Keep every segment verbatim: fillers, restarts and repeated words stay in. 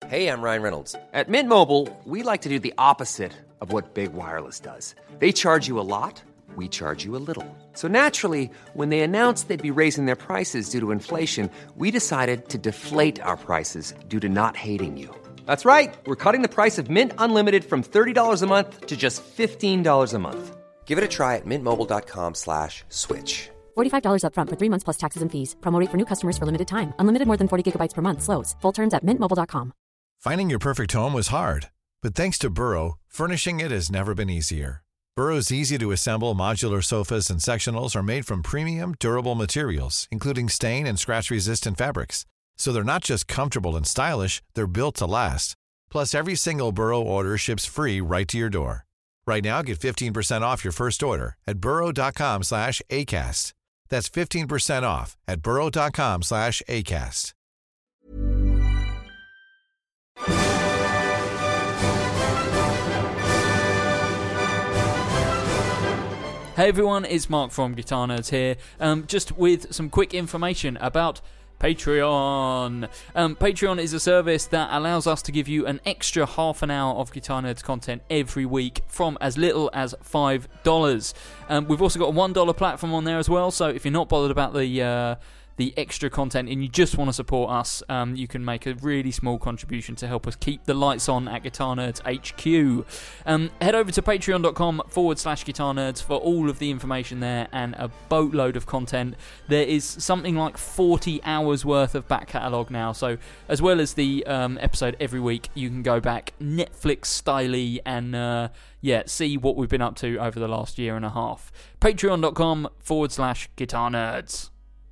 Hey, I'm Ryan Reynolds. At Mint Mobile, we like to do the opposite of what Big Wireless does. They charge you a lot, we charge you a little. So naturally, when they announced they'd be raising their prices due to inflation, we decided to deflate our prices due to not hating you. That's right. We're cutting the price of Mint Unlimited from thirty dollars a month to just fifteen dollars a month. Give it a try at mintmobile.com slash switch. forty-five dollars up front for three months plus taxes and fees. Promo rate for new customers for limited time. Unlimited more than forty gigabytes per month. Slows full terms at mint mobile dot com. Finding your perfect home was hard, but thanks to Burrow, furnishing it has never been easier. Burrow's easy-to-assemble modular sofas and sectionals are made from premium, durable materials, including stain and scratch-resistant fabrics. So they're not just comfortable and stylish, they're built to last. Plus, every single Burrow order ships free right to your door. Right now, get fifteen percent off your first order at burrow.com slash ACAST. That's fifteen percent off at burrow.com slash ACAST. Hey everyone, it's Mark from Guitar Nerds here, um, just with some quick information about Patreon. Um, Patreon is a service that allows us to give you an extra half an hour of Guitar Nerds content every week from as little as five dollars. Um, we've also got a one dollar platform on there as well, so if you're not bothered about the uh, the extra content and you just want to support us, um, you can make a really small contribution to help us keep the lights on at Guitar Nerds H Q. Um, head over to patreon.com forward slash Guitar Nerds for all of the information there and a boatload of content. There is something like forty hours worth of back catalogue now, so as well as the um, episode every week, you can go back Netflix-styley and uh, yeah, see what we've been up to over the last year and a half. Patreon.com forward slash Guitar Nerds.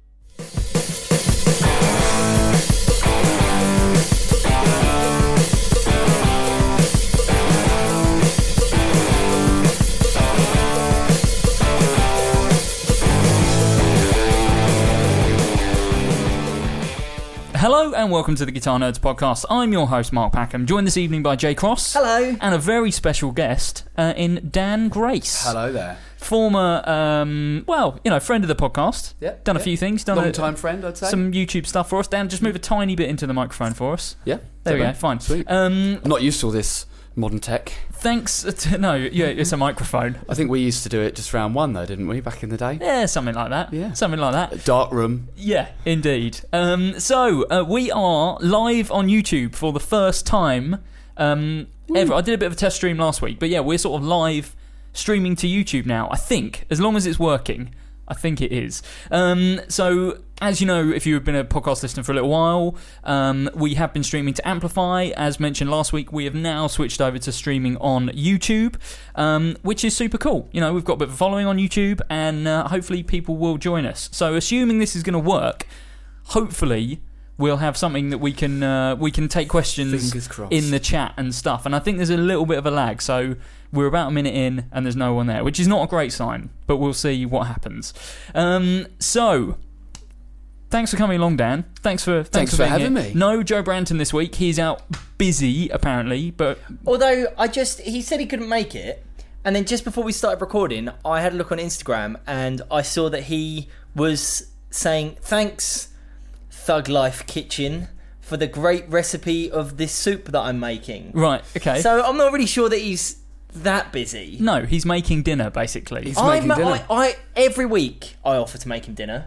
Hello and welcome to the Guitar Nerds podcast. I'm your host Mark Packham, joined this evening by Jay Cross. Hello. And a very special guest uh, in Dan Grace. Hello there. Former, um, well, you know, friend of the podcast. Yep. Done yep. a few things. Done Long a, time friend, I'd say. Some YouTube stuff for us. Dan, just move a tiny bit into the microphone for us. Yeah. There we okay. go. Fine. Sweet. Um, I'm not used to all this modern tech. Thanks. To, no, yeah, it's a microphone. I think we used to do it just round one though, didn't we, back in the day? Yeah, something like that. Yeah. Something like that. A dark room. Yeah, indeed. Um, so, uh, we are live on YouTube for the first time um, ever. I did a bit of a test stream last week, but yeah, we're sort of live streaming to YouTube now, I think, as long as it's working. I think it is. Um, so, as you know, if you've been a podcast listener for a little while, um, we have been streaming to Amplify. As mentioned last week, we have now switched over to streaming on YouTube, um, which is super cool. You know, we've got a bit of a following on YouTube, and uh, hopefully people will join us. So, assuming this is going to work, hopefully we'll have something that we can uh, we can take questions in the chat and stuff. And I think there's a little bit of a lag, so we're about a minute in and there's no one there, which is not a great sign, but we'll see what happens. Um, so, thanks for coming along, Dan. Thanks for thanks, Thanks for, for being having here. me. No Joe Branton this week. He's out busy, apparently, but Although, I just, he said he couldn't make it, and then just before we started recording, I had a look on Instagram, and I saw that he was saying, thanks, Thug Life Kitchen, for the great recipe of this soup that I'm making. right, okay. So, I'm not really sure that he's that busy. no, he's making dinner, basically. He's I, making ma- dinner. I, I Every week, I offer to make him dinner.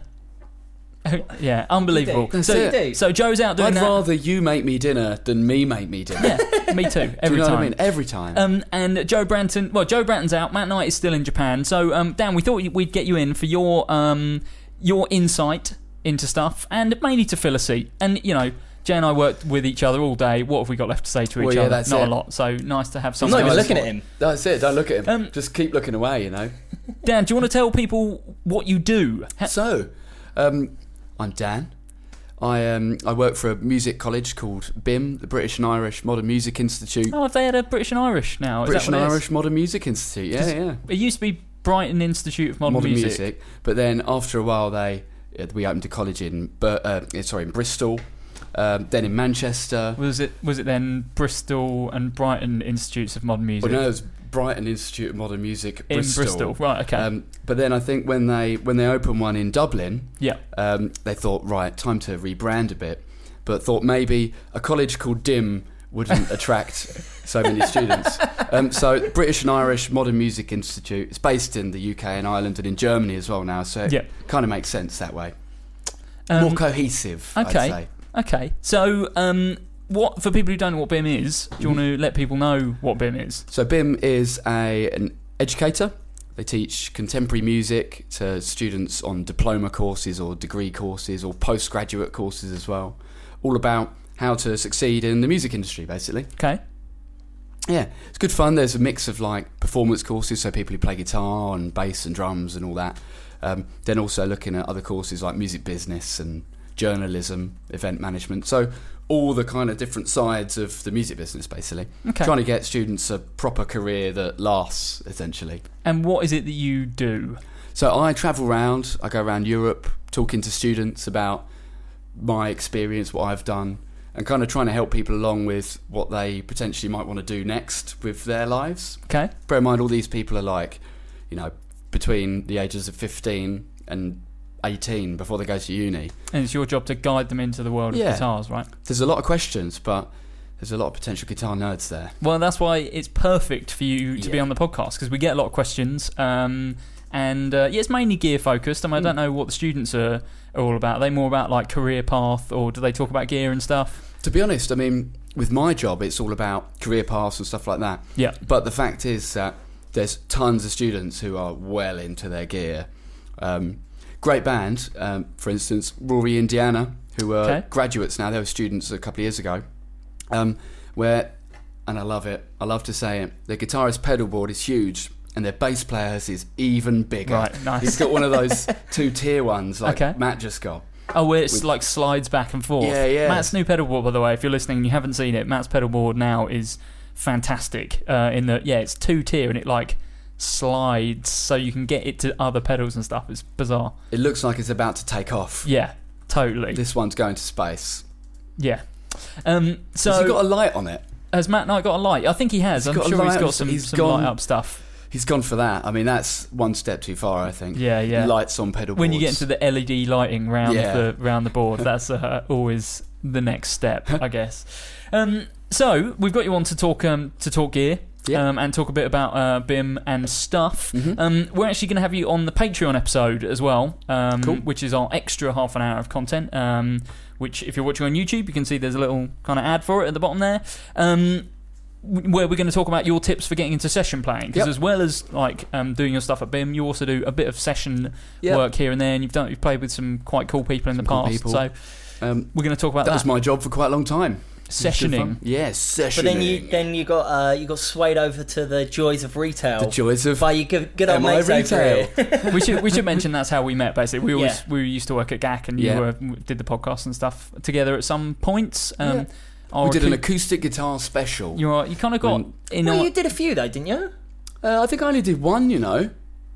yeah, unbelievable. You do. So, That's it. so Joe's out doing I'd that. rather you make me dinner than me make me dinner. Yeah, me too. Every Do you know time. what I mean? Every time. Um, and Joe Branton, well, Joe Branton's out. Matt Knight is still in Japan. So, um, Dan, we thought we'd get you in for your um, your insight into stuff, and mainly to fill a seat. And you know, Jay and I worked with each other all day. What have we got left to say to each Well, yeah, other? that's Not it. a lot. So nice to have I'm someone. not even else. looking at him. That's it. Don't look at him. Um, Just keep looking away, you know. Dan, do you want to tell people what you do? Ha- So, um, I'm Dan. I um, I work for a music college called B I M, the British and Irish Modern Music Institute. oh, have they had a British and Irish now? Is British that and what it is? Irish Modern Music Institute. Yeah, yeah. It used to be Brighton Institute of Modern, Modern Music. music. But then after a while, they uh, we opened a college in, Bur- uh, sorry, in Bristol. Um, then in Manchester. Was it was it then Bristol and Brighton Institutes of Modern Music? Well, no, it was Brighton Institute of Modern Music, in Bristol. Bristol, right? Okay. Um, but then I think when they when they opened one in Dublin, yeah. um, they thought, right, time to rebrand a bit. But thought maybe a college called D I M wouldn't attract so many students. Um, so British and Irish Modern Music Institute is based in the U K and Ireland and in Germany as well now, so it Yeah. kind of makes sense that way. Um, More cohesive, okay. I'd say. Okay. So, um, what for people who don't know what B I M is? Do you want to let people know what B I M is? So B I M is a an educator. They teach contemporary music to students on diploma courses or degree courses or postgraduate courses as well. All about how to succeed in the music industry, basically. Okay. Yeah, it's good fun. There's a mix of like performance courses, so people who play guitar and bass and drums and all that. Um, then also looking at other courses like music business and journalism, event management. So all the kind of different sides of the music business, basically. Okay. Trying to get students a proper career that lasts, essentially. And what is it that you do? So I travel around, I go around Europe talking to students about my experience, what I've done, and kind of trying to help people along with what they potentially might want to do next with their lives. Okay. Bear in mind, all these people are like, you know, between the ages of fifteen and eighteen before they go to uni. And it's your job to guide them into the world of Yeah. guitars, right? There's a lot of questions, but there's a lot of potential guitar nerds there. Well, that's why it's perfect for you to be Yeah. on the podcast, because we get a lot of questions. Um, and uh, yeah, it's mainly gear focused. I mean, I don't know what the students are, are all about. Are they more about like career path, or do they talk about gear and stuff? To be honest, I mean, with my job, it's all about career paths and stuff like that. Yeah. But the fact is that there's tons of students who are well into their gear. Um, great band, um, for instance, Rory Indiana, who are Okay. graduates now. They were students a couple of years ago. Um, where, and I love it, I love to say it, their guitarist pedal board is huge and their bass players is even bigger. Right, nice. He's got one of those two-tier ones like Okay. Matt just got. Oh, where it's With- like slides back and forth. Yeah, yeah. Matt's new pedal board, by the way, if you're listening and you haven't seen it, Matt's pedal board now is fantastic. Uh, in that, yeah, it's two tier and it like slides so you can get it to other pedals and stuff. It's bizarre. It looks like it's about to take off. Yeah, totally. This one's going to space. Yeah. Um, so Has he got a light on it? has Matt Knight got a light? I think he has. He's I'm got a sure he's light got on- some, he's some gone- light up stuff. He's gone for that. I mean, that's one step too far, I think. Yeah, yeah. Lights on pedal boards. When you get into the L E D lighting round Yeah. the round the board, that's uh, always the next step, I guess. Um, so we've got you on to talk um, to talk gear. Yeah. Um, and talk a bit about uh, B I M and stuff. Mhm. Um, we're actually going to have you on the Patreon episode as well, um, Cool. which is our extra half an hour of content. Um, which, if you're watching on YouTube, you can see there's a little kind of ad for it at the bottom there. Um, where we're going to talk about your tips for getting into session playing, because Yep. as well as like um, doing your stuff at B I M, you also do a bit of session Yep. work here and there, and you've done you've played with some quite cool people in Some the cool past. people. So Um, we're going to talk about that that. was my job for quite a long time. Sessioning. Yeah, sessioning. But then you then you got uh, you got swayed over to the joys of retail. The joys of by your good, good old M I mates over retail. here. we should we should mention that's how we met. Basically, we always Yeah. we used to work at G A C, and you Yeah. were, did the podcast and stuff together at some points. Um, Yeah. our we did an acou- acoustic guitar special. You are you kind of got When- in. Well, our- you did a few though, didn't you? Uh, I think I only did one, you know.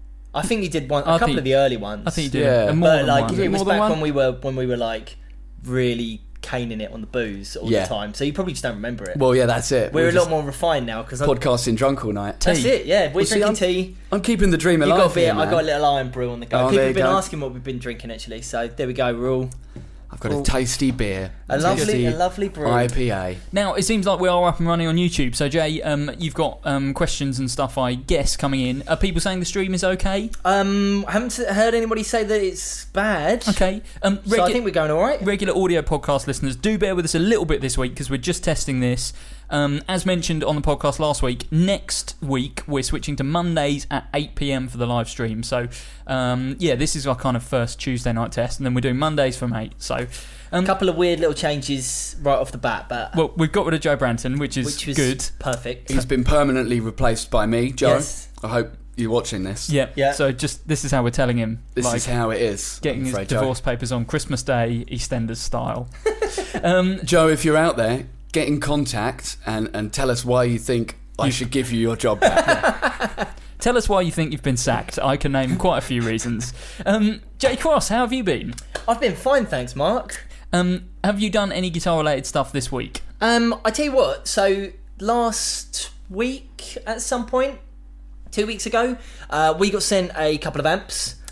I think you did one. A I couple think- of the early ones. I think you did Yeah. a more But than like one. Is it it was more than back one? when we were when we were like really caning it on the booze all Yeah. the time. So you probably just don't remember it. Well, yeah, that's it. we're a just lot more refined now because podcasting drunk all night. that's Tea. it. Yeah, we're Well, see, drinking I'm- tea. I'm keeping the dream You alive. got a beer. here, I man. got a little iron brew on the go. Oh, People there have you been go. asking what we've been drinking actually. So there we go. We're all I've got a tasty beer. a lovely, tasty a lovely brew. I P A. Now it seems like we are up and running on YouTube. So Jay, um, you've got um, questions and stuff, I guess, coming in. Are people saying the stream is okay? Um, I haven't heard anybody say that it's bad. Okay. Um, So regu- I think we're going all right. regular audio podcast listeners, do bear with us a little bit this week because we're just testing this. Um, as mentioned on the podcast last week, next week we're switching to Mondays at eight p.m. for the live stream. So, um, yeah, this is our kind of first Tuesday night test, and then we're doing Mondays from eight. So, um, A couple of weird little changes right off the bat, but well, we've got rid of Joe Branton, which is which was good. perfect. He's been permanently replaced by me, Joe. Yes. I hope you're watching this. Yeah. Yeah. So just this is how we're telling him. This like, is how it is. getting I'm his afraid, Joe. divorce papers on Christmas Day, EastEnders style. um, Joe, if you're out there, get in contact and, and tell us why you think I should give you your job back. Tell us why you think you've been sacked. I can name quite a few reasons. Um, Jay Cross, how have you been? I've been fine, thanks, Mark. Um, have you done any guitar-related stuff this week? Um, I tell you what. So last week, at some point, two weeks ago, uh, we got sent a couple of amps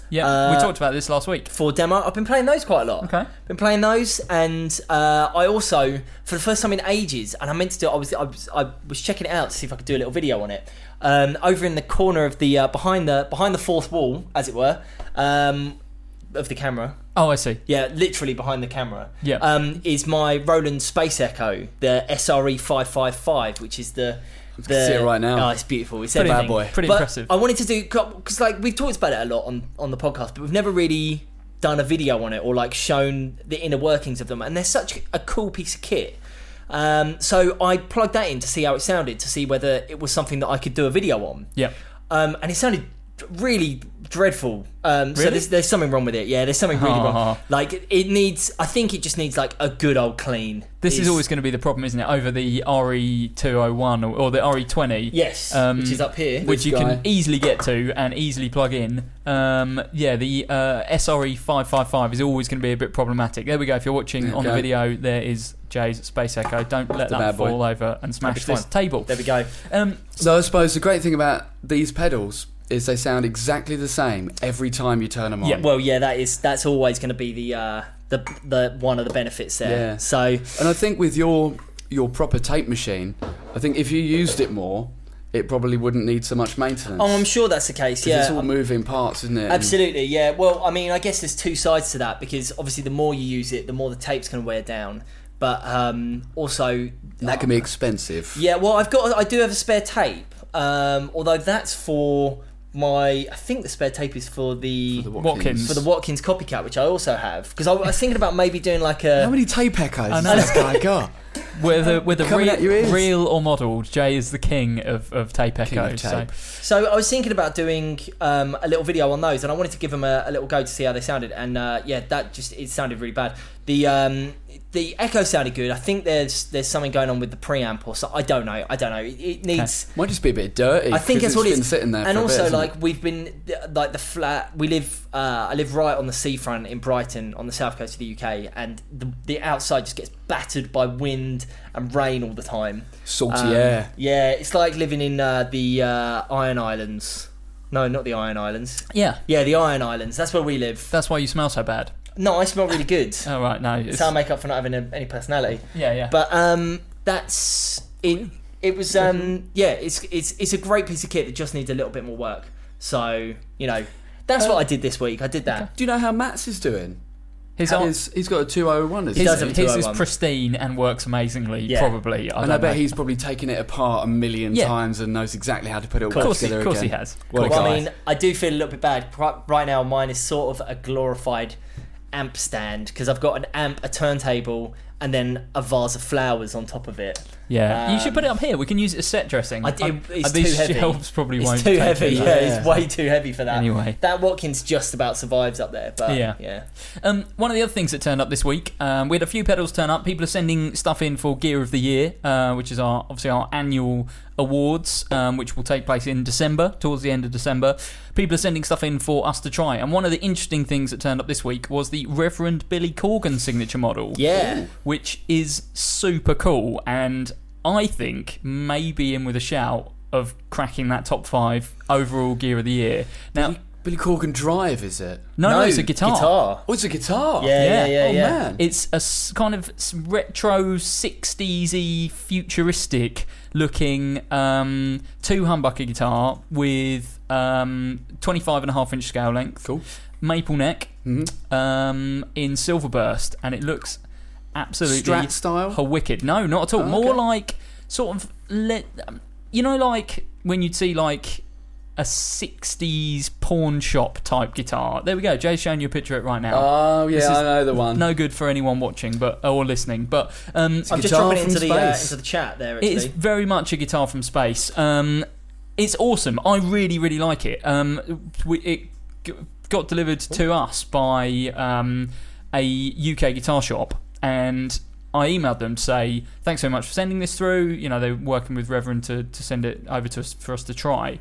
Yeah, Uh, we talked about this last week. For demo, I've been playing those quite a lot. Okay. Been playing those, and uh, I also, for the first time in ages, and I meant to do. I was, I was, I was checking it out to see if I could do a little video on it. Um, over in the corner of the uh, behind the behind the fourth wall, as it were, um, of the camera. Oh, I see. Yeah, literally behind the camera. Yeah. Um, is my Roland Space Echo, the S R E five five five, which is the. The, can see it right now. Oh, it's beautiful. It's Pretty everything. bad boy. Pretty But impressive. I wanted to do because like we've talked about it a lot on, on the podcast, but we've never really done a video on it or like shown the inner workings of them. And they're such a cool piece of kit. Um, so I plugged that in to see how it sounded, to see whether it was something that I could do a video on. Yeah. Um, and it sounded really dreadful. Um, So Really? there's, there's something wrong with it. Yeah, there's something really Aw. wrong. Like it, it needs. I think it just needs like a good old clean. This is It's- always going to be the problem, isn't it? Over the R E two oh one or, or the R E twenty. Yes, um, which is up here. Which you This can guy. easily get to and easily plug in. Um, yeah, the uh, S R E five five five is always going to be a bit problematic. There we go. If you're watching There we on the go. video, there is Jay's Space Echo. Don't let the that bad boy. fall over and smash That'll be this fine. table. There we go. Um, So I suppose the great thing about these pedals is they sound exactly the same every time you turn them on. Yeah, Well, yeah, that is that's always going to be the uh, the the one of the benefits there. Yeah. So And I think with your your proper tape machine, I think if you used it more, it probably wouldn't need so much maintenance. oh, I'm sure that's the case. 'Cause Yeah, it's all moving parts, isn't it? And absolutely. Yeah. Well, I mean, I guess there's two sides to that because obviously the more you use it, the more the tape's going to wear down. But um, also, that can be expensive. yeah. Well, I've got I do have a spare tape. Um, although that's for my I think the spare tape is for the The Watkins. for the Watkins Copycat, which I also have because I, I was thinking about maybe doing like a. How many tape echoes has know. this guy got? whether whether Coming at your real, ears. real or modelled, Jay is the king of, of tape King of echoes. tape. So I was thinking about doing um, a little video on those, and I wanted to give them a, a little go to see how they sounded. And uh, yeah, that just it sounded really bad. The um, the echo sounded good. I think there's there's something going on with the preamp or so. I don't know. I don't know. It, it needs. Might just be a bit dirty. I think 'cause that's what it's it been is. sitting there and for a bit, also, hasn't like it? we've been like the flat. We live. Uh, I live right on the seafront in Brighton, on the south coast of the U K, and the the outside just gets battered by wind and rain all the time. salty Um, air. Yeah, it's like living in uh, the uh, Iron Islands. No, not the Iron Islands. Yeah, Yeah, the Iron Islands. That's where we live. that's why you smell so bad. No, I smell really good. Oh right, no. That's It's, how I make up for not having a, any personality. yeah, yeah. But um, that's it. It was um, yeah. It's it's it's a great piece of kit that just needs a little bit more work. So you know, that's what I did this week. I did that. Do you know how Matt's is doing? his, How ar- his, he's got a two oh one, He isn't does he? have a his is two oh one. pristine and works amazingly. Yeah. Probably, I And don't I bet know. he's probably taken it apart a million Yeah. times and knows exactly how to put it all Of back course, he, together of course he again. has. What a Well, guy. I mean, I do feel a little bit bad. Pri- Right now, mine is sort of a glorified amp stand because I've got an amp, a turntable, and then a vase of flowers on top of it. Yeah, you should Um, put it up here. We can use it as set dressing. I do, Um, it's these too heavy. shelves probably it's won't too take heavy. it. Yeah, Yeah. it's way too heavy for that. Anyway. that Watkins just about survives up there. But Yeah. yeah. Um, one of the other things that turned up this week, um, we had a few pedals turn up. People are sending stuff in for Gear of the Year, uh, which is our obviously our annual awards, um, which will take place in December, towards the end of December. People are sending stuff in for us to try. And one of the interesting things that turned up this week was the Reverend Billy Corgan signature model, Yeah. which is super cool. And I think maybe in with a shout of cracking that top five overall Gear of the Year. Now, Billy, Billy Corgan Drive, is it? no, no, it's a guitar. Guitar. Oh, it's a guitar. Yeah, yeah, yeah, Oh, yeah. man. It's a s- kind of s- retro sixties-y, futuristic looking um, two humbucker guitar with um, twenty-five and a half inch scale length, Cool. maple neck, Mm-hmm. um, in silver burst, and it looks absolutely Strat style? a wicked. No, not at all. Oh, More okay. like sort of le- um, you know, like when you'd see like a sixties pawn shop type guitar. There we go. Jay's showing you a picture of it right now. Oh, yeah, This is I know the one. No good for anyone watching, but or listening. But um, a I'm just guitar dropping it from into the uh, space. into the chat there. it Actually. is very much a guitar from space. Um, it's awesome. I really, really like it. Um, we, it g- got delivered to us by um, a U K guitar shop, and I emailed them to say thanks so much for sending this through. You know, they're working with Reverend to, to send it over to us for us to try.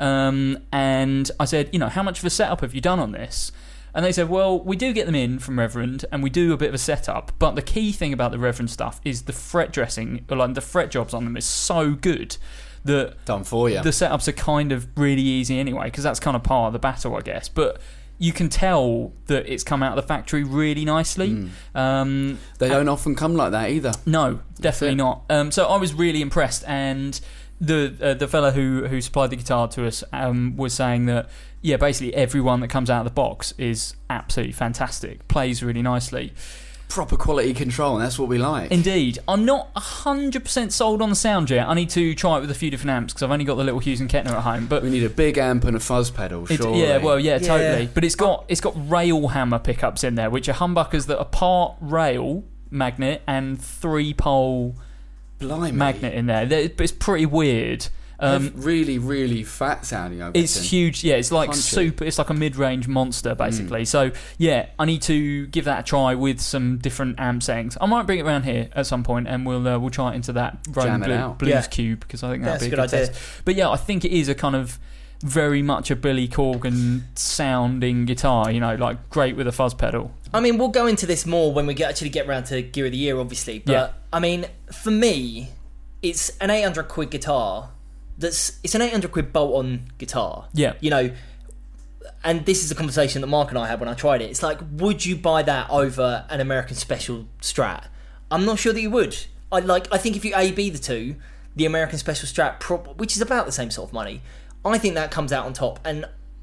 Um, and I said, you know, how much of a setup have you done on this? And they said, well, we do get them in from Reverend, and we do a bit of a setup. But the key thing about the Reverend stuff is the fret dressing, or like the fret jobs on them is so good that Done for you. the setups are kind of really easy anyway, because that's kind of part of the battle, I guess. But you can tell that it's come out of the factory really nicely. Mm. Um, They don't often come like that either. no, definitely it. not. Um, so I was really impressed, and the uh, the fella who who supplied the guitar to us um, was saying that yeah, basically everyone that comes out of the box is absolutely fantastic, plays really nicely. Proper quality control, and that's what we like. Indeed. I'm not one hundred percent sold on the sound yet. I need to try it with a few different amps because I've only got the little Hughes and Kettner at home. But We need a big amp and a fuzz pedal, it's, surely. yeah, well, yeah, Yeah. totally. But it's got it's got rail hammer pickups in there, which are humbuckers that are part rail magnet and three pole Blimey. magnet in there. They're- But it's pretty weird. Um, They're really, really fat sounding, I It's reckon. huge, yeah. It's like Punchy. super. It's like a mid-range monster, basically. Mm. So yeah, I need to give that a try with some different amp settings. I might bring it around here at some point, and we'll uh, we'll try it into that Roman Jam it Blue, out. Blues Yeah. Cube because I think Yeah, that'd be a that's good, a good idea. test. But yeah, I think it is a kind of very much a Billy Corgan sounding guitar. You know, like great with a fuzz pedal. I mean, we'll go into this more when we get, actually get around to Gear of the Year, obviously. But Yeah. I mean, for me, it's an eight hundred quid guitar. That's it's an eight hundred quid bolt-on guitar. Yeah. You know, and this is a conversation that Mark and I had when I tried it. It's like, would you buy that over an American Special Strat? I'm not sure that you would. I like. I think if you A B the two, the American Special Strat, prob- which is about the same sort of money, I think that comes out on top. And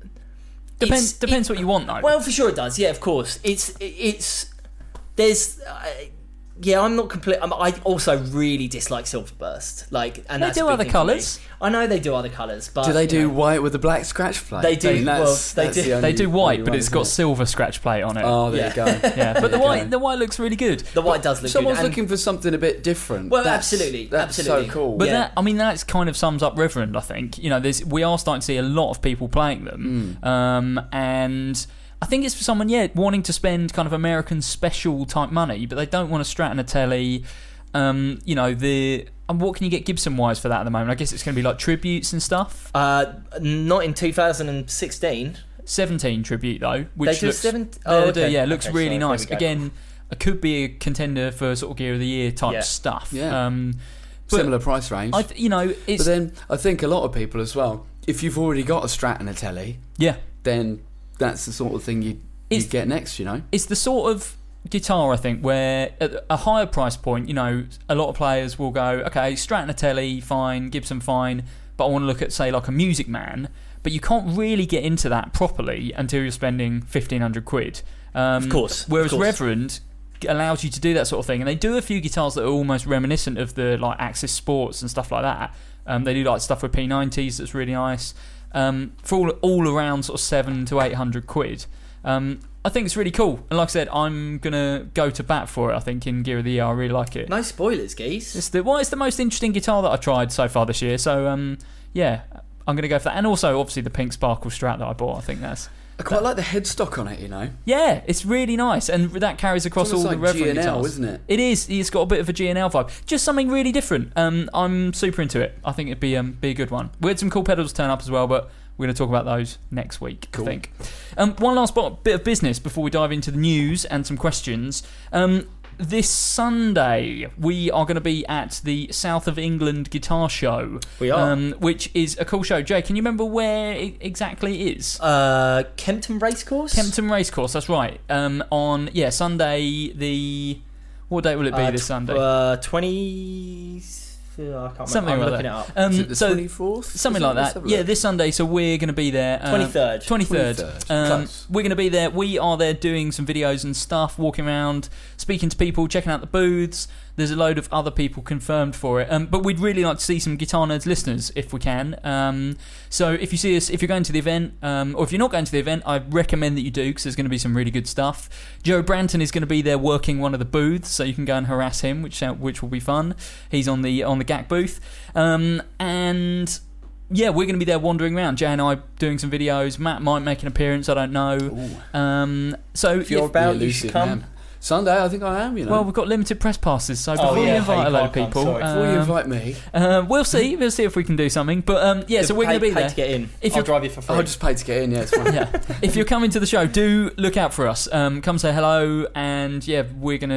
Depends it's- depends it- what you want though. Well, for sure it does. Yeah, of course. It's it's there's. Uh, yeah, I'm not complete. I'm, I also really dislike Silverburst. Like, and They that's do a big other thing for me. colours. I know they do other colours, but Do they you do know, white with a black scratch plate? They do, I mean, that's- well, they that's do- the they only- do white, only but one, it's isn't got it? silver scratch plate on it. Oh, there Yeah. you go. yeah, but the There you white go. the white looks really good. the white does look Someone's good. and- looking for something a bit different. Well, That's- absolutely, That's absolutely. so cool. But Yeah. that, I mean, that kind of sums up Reverend. I think you know, there's we are starting to see a lot of people playing them, Mm. um, and I think it's for someone, yeah, wanting to spend kind of American special type money, but they don't want a Strat and a telly. Um, you know, the and what can you get Gibson wise for that at the moment? I guess it's going to be like tributes and stuff. Uh, not in two thousand sixteen. seventeen tribute though, which They do looks seven- they oh, do, okay. yeah, it looks Okay, really sorry, there nice. we go. Again, it could be a contender for sort of Gear of the Year type Yeah. stuff. Yeah. Um, but Similar price range. I, th- you know, it's but then I think a lot of people as well, if you've already got a Strat and a telly, yeah. then that's the sort of thing you you It's- get next, you know? It's the sort of guitar, I think, where at a higher price point, you know, a lot of players will go, okay, Strat and a telly, fine, Gibson, fine, but I want to look at, say, like a Music Man, but you can't really get into that properly until you're spending fifteen hundred quid. Um, Of course, of Whereas course. Reverend allows you to do that sort of thing, and they do a few guitars that are almost reminiscent of the like Axis Sports and stuff like that. Um, they do like stuff with P nineties that's really nice. Um, for all all around sort of seven to eight hundred quid. Um, I think it's really cool, and like I said, I'm gonna go to bat for it. I think in Gear of the Year, I really like it. No spoilers, geese. It's the well, it's the most interesting guitar that I've tried so far this year. So um, yeah, I'm gonna go for that, and also obviously the pink sparkle Strat that I bought. I think that's I quite like the headstock on it, you know? yeah, it's really nice, and that carries across It's all almost the like Reverend G and L, guitars. isn't it? It is. It's got a bit of a G and L vibe. Just something really different. Um, I'm super into it. I think it'd be um be a good one. We had some cool pedals turn up as well, but we're going to talk about those next week, Cool. I think. Um, one last bit of business before we dive into the news and some questions. Um, this Sunday, we are going to be at the South of England Guitar Show. We are. Um, which is a cool show. Jay, can you remember where it exactly it is? Uh, Kempton Racecourse? Kempton Racecourse, that's right. Um, on, yeah, Sunday, the... What date will it be Uh, this tw- Sunday? Uh, twenty... I can't remember. Something I'm like looking that. it up. Um, Is it the so twenty-fourth? something Is it? like Let's that. have a Yeah, look. this Sunday. So we're going to be there. Um, twenty-third. twenty-third. twenty-third. Um, Close. we're going to be there. We are there doing some videos and stuff, walking around, speaking to people, checking out the booths. There's a load of other people confirmed for it. Um, but we'd really like to see some Guitar Nerds listeners if we can. Um, so if you see us, if you're going to the event, um, or if you're not going to the event, I recommend that you do because there's going to be some really good stuff. Joe Branton is going to be there working one of the booths, so you can go and harass him, which uh, which will be fun. He's on the on the G A C booth, um, and yeah, we're going to be there wandering around. Jay and I doing some videos. Matt might make an appearance. I don't know. Um, so If you're if- about, The you should elusive come. man. Sunday, I think I am, you know. well, we've got limited press passes, so before Oh, yeah, you invite you a load of can't come, people, sorry. Before you um, invite me, uh, we'll see. We'll see if we can do something. But um, yeah, so we're Pay- going to be pay there. to get in. If I'll you're- drive you for free. I'll just pay to get in, yeah, it's fine. Yeah, if you're coming to the show, do look out for us. Um, come say hello, and yeah, we're gonna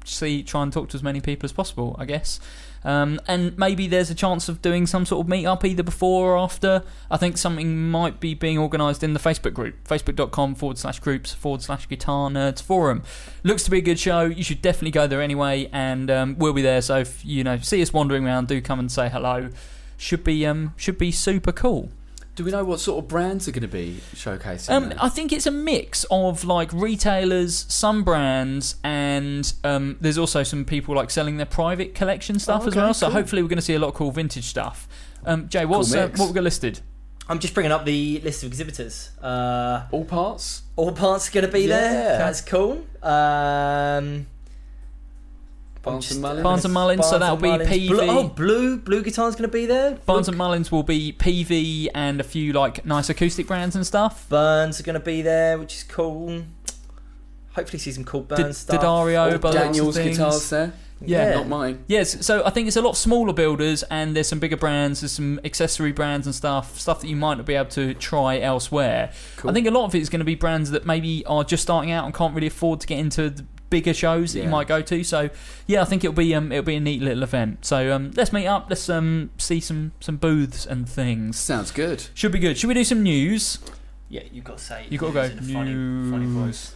see, try and talk to as many people as possible, I guess. Um, and maybe there's a chance of doing some sort of meet-up either before or after. I think something might be being organised in the Facebook group, facebook.com forward slash groups forward slash Guitar Nerds Forum. Looks to be a good show. You should definitely go there anyway, and um, we'll be there. So if you know see us wandering around, do come and say hello. Should be um, should be super cool. Do we know what sort of brands are going to be showcasing? Um, there? I think it's a mix of like retailers, some brands, and um, there's also some people like selling their private collection stuff Oh, as okay, well. So cool. hopefully we're going to see a lot of cool vintage stuff. Um, Jay, what's Cool uh, mix. what we've got listed? I'm just bringing up the list of exhibitors. Uh, All parts? all parts are going to be Yeah. there. That's cool. Um, Barnes and Mullins? Barnes and Mullins, so Barnes that'll and be Mullins. P V. Blue, oh, Blue, Blue Guitar's going to be there. Barnes Blue- and Mullins will be P V and a few like nice acoustic brands and stuff. Burns are going to be there, which is cool. Hopefully see some cool D- Burns stuff. Didario, Oh, by the looks of Daniel's things. guitars there? Yeah. Not mine. Yes, so I think it's a lot smaller builders, and there's some bigger brands, there's some accessory brands and stuff, stuff that you might not be able to try elsewhere. Cool. I think a lot of it is going to be brands that maybe are just starting out and can't really afford to get into the bigger shows that Yeah. you might go to. So yeah, I think it'll be um, it'll be a neat little event. So um, let's meet up, let's um, see some some booths and things. Sounds good. Should be good. Should we do some news? Yeah, you've got to say. You got to go news in a funny, funny voice.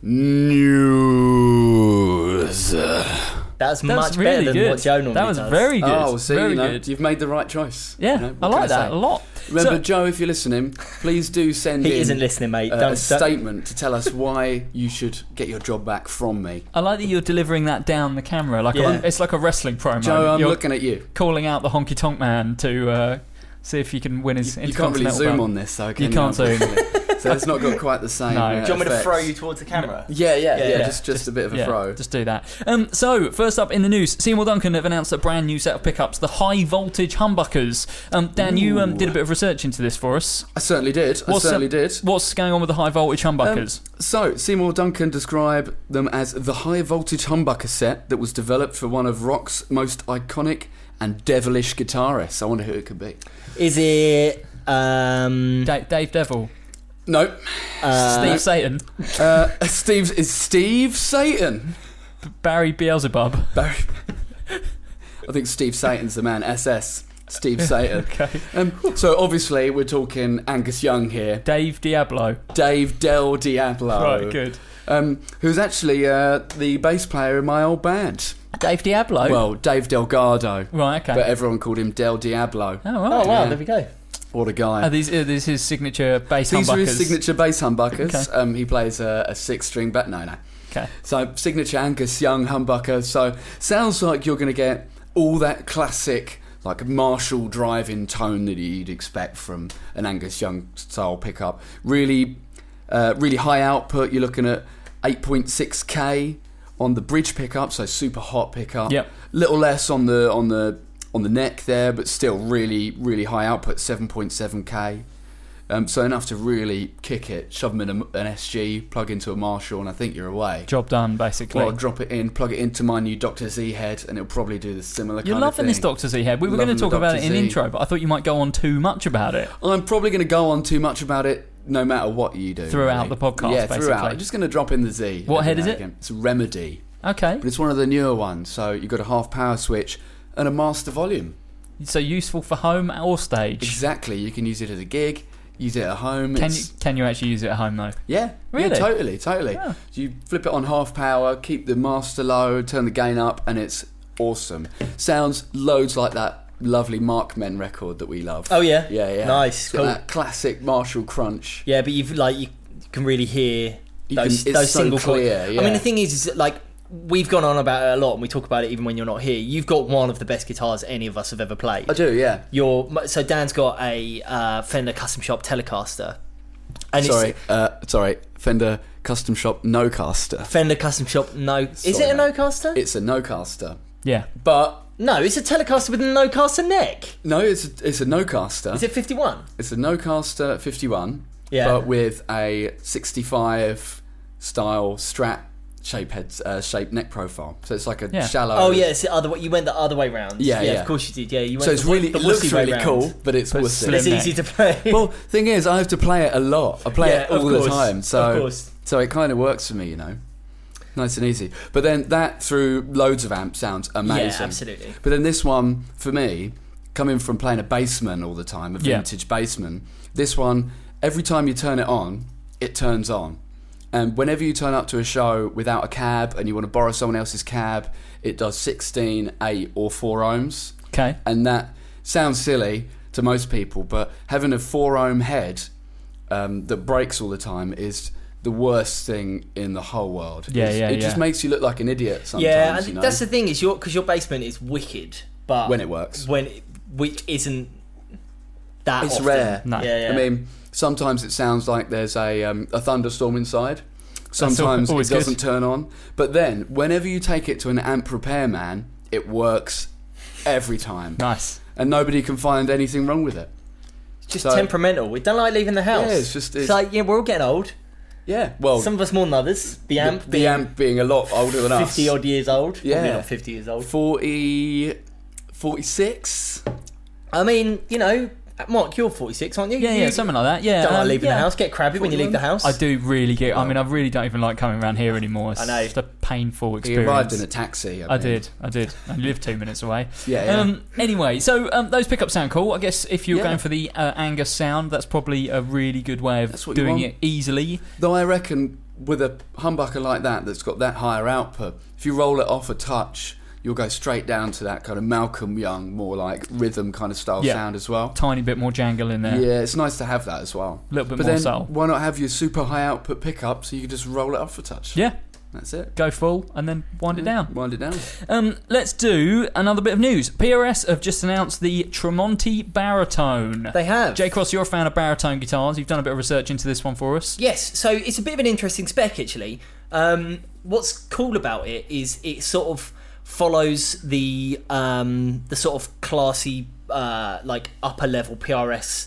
News. That's That was much really better than good. what Joe normally That was does. very good. Oh, see, very you know, good. you've made the right choice. Yeah, You know, I what like can that say? a lot. Remember, So- Joe, if you're listening, please do send He in isn't listening, mate. uh, Don't, a don't- statement to tell us why you should get your job back from me. I like that you're delivering that down the camera, like Yeah. a, it's like a wrestling promo. Joe, I'm You're looking at you. calling out the honky tonk man to uh, see if you can win his. You, you can't really Intercontinental zoom belt. on this, so You can can't zoom. unfortunately? So it's not got quite the same. No. uh, Do you want me to effects. throw you towards the camera? Yeah, yeah, yeah. Yeah, yeah. Just, just a bit of a Yeah, throw. just do that. Um, so, first up in the news, Seymour Duncan have announced a brand new set of pickups, the high voltage humbuckers. Um, Dan, you um, Ooh. did a bit of research into this for us. I certainly did. I What's, certainly um, did. What's going on with the high voltage Um, humbuckers? so, Seymour Duncan described them as the high voltage humbucker set that was developed for one of rock's most iconic and devilish guitarists. I wonder who it could be. Is it um, Da- Dave Devil, No. uh, Steve Satan, Uh, Steve is Steve Satan. Barry Beelzebub. Barry. I think Steve Satan's the man. S S. Steve Satan. Okay. Um, so obviously we're talking Angus Young here. Dave Diablo. Dave Del Diablo. Right, good. Um, who's actually uh, the bass player in my old band. Dave Diablo. Well, Dave Delgado. right, okay. But everyone called him Del Diablo. oh, right. oh wow, Yeah. there we go. What a guy. Are these, are these his signature bass These humbuckers? are his signature bass humbuckers. Okay. Um, he plays a, a six-string bass. No, no. Okay. So signature Angus Young humbucker. So sounds like you're going to get all that classic, like Marshall driving tone that you'd expect from an Angus Young style pickup. Really, uh, really high output. You're looking at eight point six K on the bridge pickup, so super hot pickup. Yep. Little less on the on the on the neck there, but still really, really high output, seven point seven K. Um, so enough to really kick it, shove them in a, an S G, plug into a Marshall, and I think you're away. Job done, basically. Well, I'll drop it in, plug it into my new Doctor Z head, and it'll probably do the similar You're kind of loving thing. this Doctor Z head. We were Loving going to the talk about it Doctor in Z. intro, but I thought you might go on too much about it. I'm probably going to go on too much about it, no matter what you do. Throughout really. the podcast, Yeah, basically. throughout. I'm just going to drop in the Z. What every head now is and it? again. It's a Remedy, Okay. but it's one of the newer ones. So you've got a half power switch and a master volume. So useful for home or stage. Exactly. You can use it as a gig, use it at home. Can you It's- can you actually use it at home though? Yeah, Really? yeah, totally, totally. Yeah. You flip it on half power, keep the master low, turn the gain up, and it's awesome. Sounds loads like that lovely Markmen record that we love. Oh yeah, yeah, yeah. nice, It's got cool. that classic Marshall crunch. Yeah, but you've like you can really hear You those can- it's those so single chord- clear, I yeah. mean, the thing is, is that, like we've gone on about it a lot, and we talk about it even when you're not here. You've got one of the best guitars any of us have ever played. I do, yeah. Your so Dan's got a uh, Fender Custom Shop Telecaster, and sorry, it's uh, sorry, Fender Custom Shop Nocaster. Fender Custom Shop. No, is Sorry, it a mate. Nocaster? It's a Nocaster, Yeah. but No, it's a Telecaster with a Nocaster neck. no, it's a, it's a Nocaster. Is it fifty-one? It's a Nocaster fifty-one, Yeah. but with a sixty-five style Strat shape head, uh, shape neck profile. So it's like a Yeah. shallow. Oh yeah, it's the other way. You went the other way round. Yeah, yeah. of course you did. Yeah, you went So it's the, really, the it looks wussy way really round. cool, but it's But wussy. slim. It's easy to play. Well, thing is, I have to play it a lot. I play Yeah, it of all the course, time, so of course. so it kind of works for me, you know. Nice and easy. But then that through loads of amps sounds amazing. Yeah, absolutely. But then this one, for me, coming from playing a Bassman all the time, a Yeah. vintage Bassman, this one, every time you turn it on, it turns on. And whenever you turn up to a show without a cab and you want to borrow someone else's cab, it does sixteen, eight or four ohms. Okay. And that sounds silly to most people, but having a four ohm head um, that breaks all the time is the worst thing in the whole world. Yeah, It's- yeah, It just yeah. makes you look like an idiot sometimes. Yeah, and you know? that's the thing is your because your basement is wicked, but When it works. when it, which isn't that It's often. rare. No. Yeah, yeah. I mean, sometimes it sounds like there's a um, a thunderstorm inside. Sometimes it always doesn't good. turn on. But then, whenever you take it to an amp repairman, it works every time. Nice. And nobody can find anything wrong with it. it's just so- temperamental. We don't like leaving the house. Yeah, it's just- It's, it's- like yeah, we're all getting old. Yeah, well, Some of us more than others. The amp, the, the being amp being a lot older than us. fifty odd years old. Yeah. Probably not fifty years old. forty, forty-six. I mean, you know, Mark, you're forty-six, aren't you? Yeah, you yeah, something like that. Yeah. Don't like um, leaving yeah. the house. Get crabby when you leave the house. I do really get. I mean, I really don't even like coming around here anymore. It's I know. just a painful He experience. arrived in a taxi. I, I mean. did, I did. I live two minutes away. Yeah, yeah. Um, anyway, so um, those pickups sound cool. I guess if you're Yeah. going for the uh, Angus sound, that's probably a really good way of That's what you doing want. it easily. Though I reckon with a humbucker like that, that's got that higher output, if you roll it off a touch, you'll go straight down to that kind of Malcolm Young, more like rhythm kind of style Yeah. sound as well. Tiny bit more jangle in there. Yeah, it's nice to have that as well. Little bit but more then soul. why not have your super high output pickup so you can just roll it off a touch? Yeah, That's it. go full and then wind it down. Wind it down. Um, let's do another bit of news. P R S have just announced the Tremonti Baritone. They have. J Cross, you're a fan of baritone guitars. You've done a bit of research into this one for us. Yes, so it's a bit of an interesting spec actually. Um, what's cool about it is it sort of follows the um, the sort of classy uh, like upper level P R S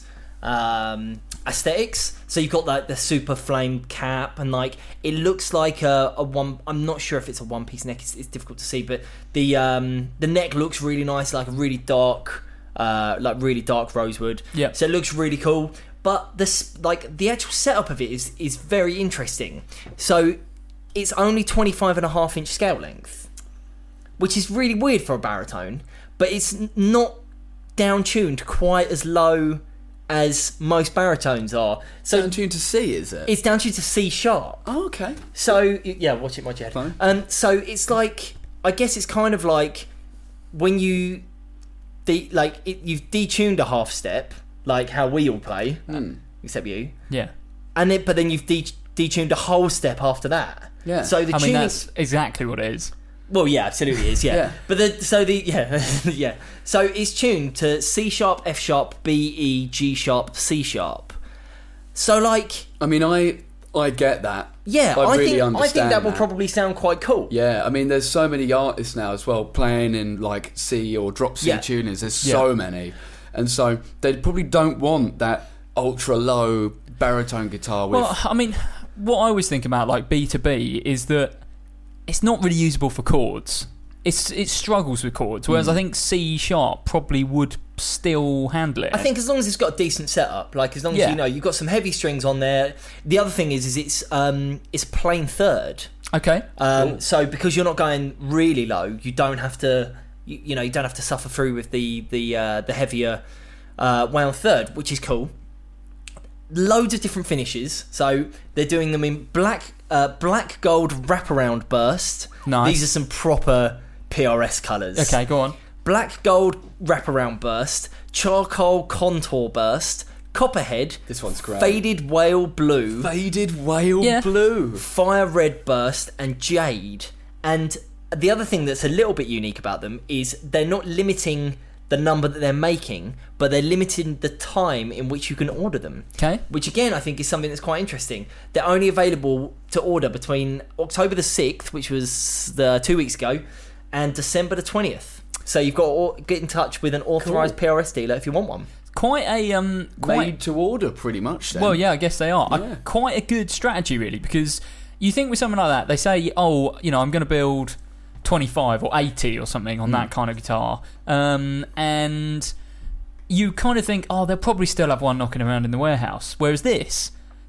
um, aesthetics. So you've got like the super flame cap and like it looks like a, a one. I'm not sure if it's a one piece neck. It's, it's difficult to see, but the um, the neck looks really nice, like a really dark, uh, like really dark rosewood. Yeah. So it looks really cool. But this like the actual setup of it is is very interesting. So it's only twenty-five and a half inch scale length, which is really weird for a baritone, but it's n- not down tuned quite as low as most baritones are. So Down tuned to C, is it? it's down tuned to C sharp. Oh, okay. So y- yeah, watch it, my Jed. Fine. Um, so it's like I guess it's kind of like when you de- like it, you've detuned a half step, like how we all play, Hmm. except you, Yeah. and then but then you've de- detuned a whole step after that. Yeah. So the I mean, tuning. that's exactly what it is. Well, yeah, absolutely is, yeah. Yeah. But the so the yeah yeah so it's tuned to C sharp, F sharp, B, E, G sharp, C sharp. So like I mean, I I get that. yeah, I, I, really think I understand think that will that. probably sound quite cool. Yeah, I mean, there's so many artists now as well playing in like C or drop C Yeah. tuners. There's Yeah. so many, and so they probably don't want that ultra low baritone guitar with. Well, I mean, what I always think about like B two B is that it's not really usable for chords. It's it struggles with chords, whereas I think C sharp probably would still handle it. I think as long as it's got a decent setup, like as long as Yeah. you know you've got some heavy strings on there. The other thing is, is it's um it's plain third. Okay. Um, so because you're not going really low, you don't have to, you, you know, you don't have to suffer through with the the uh, the heavier uh, way on third, which is cool. Loads of different finishes, so they're doing them in black, uh, black gold wraparound burst. Nice. These are some proper P R S colours. Okay, go on. Black gold wraparound burst, charcoal contour burst, copperhead. This one's great. Faded whale blue. Faded whale Yeah. blue. Fire red burst and jade. And the other thing that's a little bit unique about them is they're not limiting the number that they're making, but they're limiting the time in which you can order them. Okay. Which again I think is something that's quite interesting. They're only available to order between October the sixth, which was the two weeks ago, and December the twentieth. So you've got to get in touch with an authorised Cool. P R S dealer if you want one. Quite a um. Quite Made to order, pretty much. Then. Well, yeah, I guess they are. Yeah. A, quite a good strategy, really, because you think with something like that, they say, oh, you know, I'm going to build twenty-five or eighty or something on Mm. that kind of guitar. Um, and you kind of think, oh, they'll probably still have one knocking around in the warehouse. Whereas this,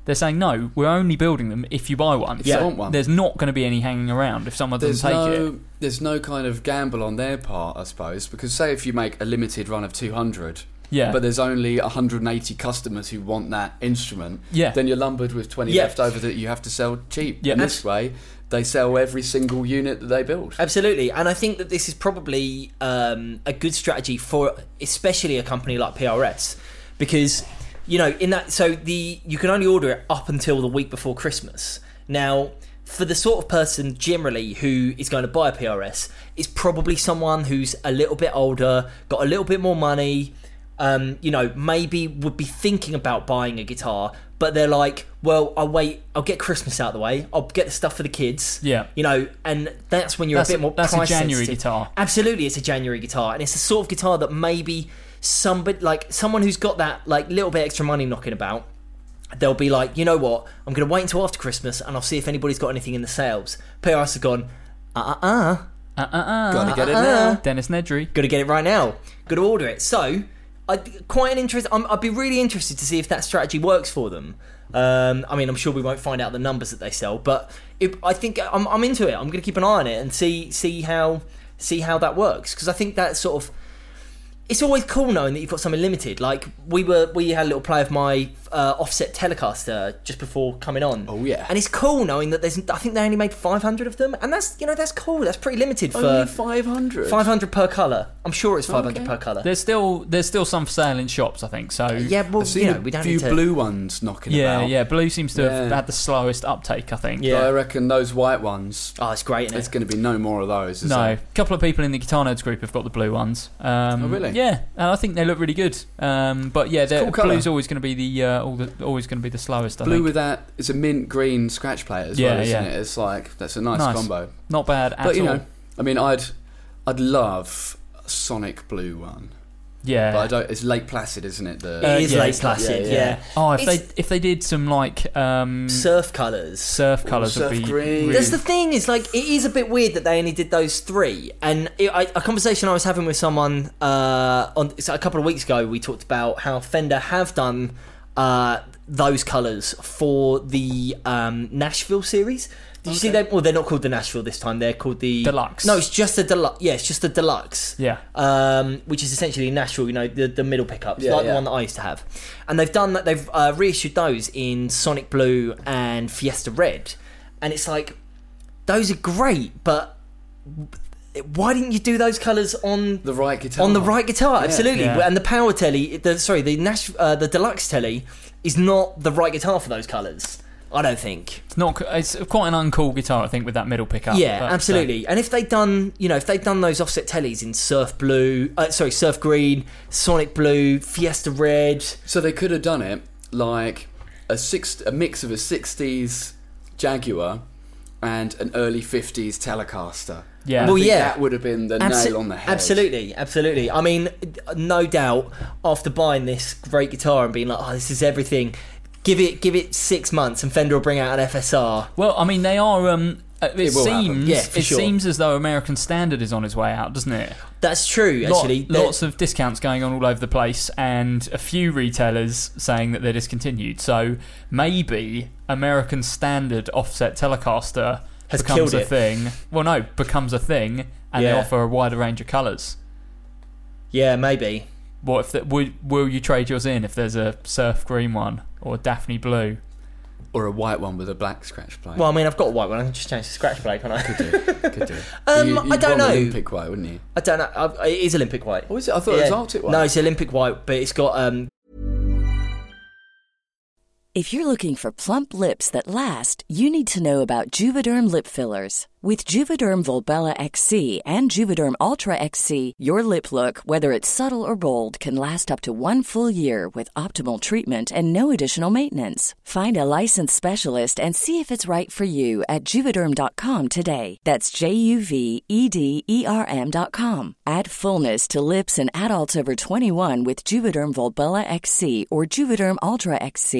They're saying, no, we're only building them if you buy one. If you want one. There's not going to be any hanging around if someone There's doesn't take no, it. There's no kind of gamble on their part, I suppose, because say if you make a limited run of two hundred, Yeah. but there's only one hundred eighty customers who want that instrument, Yeah. then you're lumbered with twenty Yeah. left over that you have to sell cheap. Yeah. And this way, they sell every single unit that they build. Absolutely, and I think that this is probably um, a good strategy for especially a company like P R S, because you know in that so the you can only order it up until the week before Christmas. Now, for the sort of person generally who is going to buy a P R S, it's probably someone who's a little bit older, got a little bit more money. Um, you know, maybe would be thinking about buying a guitar, but they're like, well, I'll wait, I'll get Christmas out of the way, I'll get the stuff for the kids. Yeah. You know, and that's when you're That's a a- bit more that's a price January sensitive. guitar. Absolutely, it's a January guitar, and it's the sort of guitar that maybe somebody, like someone who's got that like little bit extra money knocking about, they'll be like, you know what, I'm going to wait until after Christmas and I'll see if anybody's got anything in the sales. P R S have gone, uh-uh-uh, Uh-uh-uh. Gotta get it uh-uh. now. Dennis Nedry. got to get it right now, got to order it. So I'd quite an interest. I'm, I'd be really interested to see if that strategy works for them. Um, I mean, I'm sure we won't find out the numbers that they sell, but it, I think I'm, I'm into it. I'm going to keep an eye on it and see see how see how that works, because I think that sort of it's always cool knowing that you've got something limited. Like we were, we had a little play of my uh, offset Telecaster just before coming on. Oh, yeah. and it's cool knowing that there's. I think they only made five hundred of them, and that's you know that's cool. That's pretty limited for Only five hundred? five hundred per colour. I'm sure it's five hundred Okay. per colour. There's still there's still some for sale in shops, I think. So Yeah, well, I've seen you know, a we don't few need to. blue ones knocking yeah, about. yeah. Blue seems to have Yeah. had the slowest uptake, I think. Yeah. But I reckon those white ones, Oh, it's great, isn't there's it? going to be no more of those. Is No, there? a couple of people in the Guitar Nerds group have got the blue ones. Um, Oh, really? Yeah, and I think they look really good. Um, but yeah, cool the colour. blue's always going to be the, uh, all the always going to be the slowest. I Blue think. with that, it's a mint green scratch plate as Yeah, well, isn't yeah. it? It's like, that's a nice, Nice. combo. Not bad at But you all. know, I mean, I'd I'd love a Sonic Blue one. yeah. But I don't. It's Lake Placid, isn't it? The It is yeah, Lake it's like- Placid, yeah, yeah. yeah. oh, if It's- they if they did some like um, Surf colours. surf colours would surf be green. really- That's the thing. Is like it is a bit weird that they only did those three. And it, I, a conversation I was having with someone uh, on so a couple of weeks ago, we talked about how Fender have done uh, those colours for the um, Nashville series. Did you see Okay. that? Well, they're not called the Nashville this time. They're called the Deluxe. No, it's just the deluxe. Yeah, it's just the deluxe. Yeah. Um, which is essentially Nashville, you know, the, the middle pickups, Yeah, like yeah. the one that I used to have. And they've done that. They've uh, reissued those in Sonic Blue and Fiesta Red, and it's like those are great, but why didn't you do those colours on the right guitar. on the right guitar? Absolutely. Yeah. And the power telly, the sorry, the Nash, uh, the deluxe telly is not the right guitar for those colours. I don't think. It's not. It's quite an uncool guitar, I think, with that middle pickup. Yeah, but, uh, absolutely. And if they'd done, you know, if they'd done those offset tellies in Surf Blue, uh, sorry, Surf Green, Sonic Blue, Fiesta Red. So they could have done it like a six, a mix of a sixties Jaguar and an early fifties Telecaster. yeah. I Well, think yeah. that would have been the Abso- nail on the head. Absolutely, absolutely. I mean, no doubt. After buying this great guitar and being like, "Oh, this is everything," give it, give it six months, and Fender will bring out an F S R. Well, I mean, they are. Um, uh, it It will happen. seems. Yeah, for it sure. seems as though American Standard is on its way out, doesn't it? That's true. Lot- Actually, They're- lots of discounts going on all over the place, and a few retailers saying that they're discontinued. So maybe American Standard offset Telecaster Has becomes killed a it. thing. Well, no, becomes a thing, and they Yeah. offer a wider range of colours. yeah, maybe. What if? The, would, will you trade yours in if there's a surf green one or a Daphne blue? Or a white one with a black scratch plate. Well, I mean, I've got a white one. I can just change the scratch plate, can't I? could do. Could do. Um, you, I you'd don't want know. Olympic white, wouldn't you? I don't know. I, it is Olympic white. Or is it? I thought it was Arctic white. No, it's Olympic white, but it's got um. If you're looking for plump lips that last, you need to know about Juvederm lip fillers. With Juvederm Volbella X C and Juvederm Ultra X C, your lip look, whether it's subtle or bold, can last up to one full year with optimal treatment and no additional maintenance. Find a licensed specialist and see if it's right for you at juvederm dot com today. That's J U V E D E R M dot com. Add fullness to lips in adults over twenty-one with Juvederm Volbella X C or Juvederm Ultra X C. Do not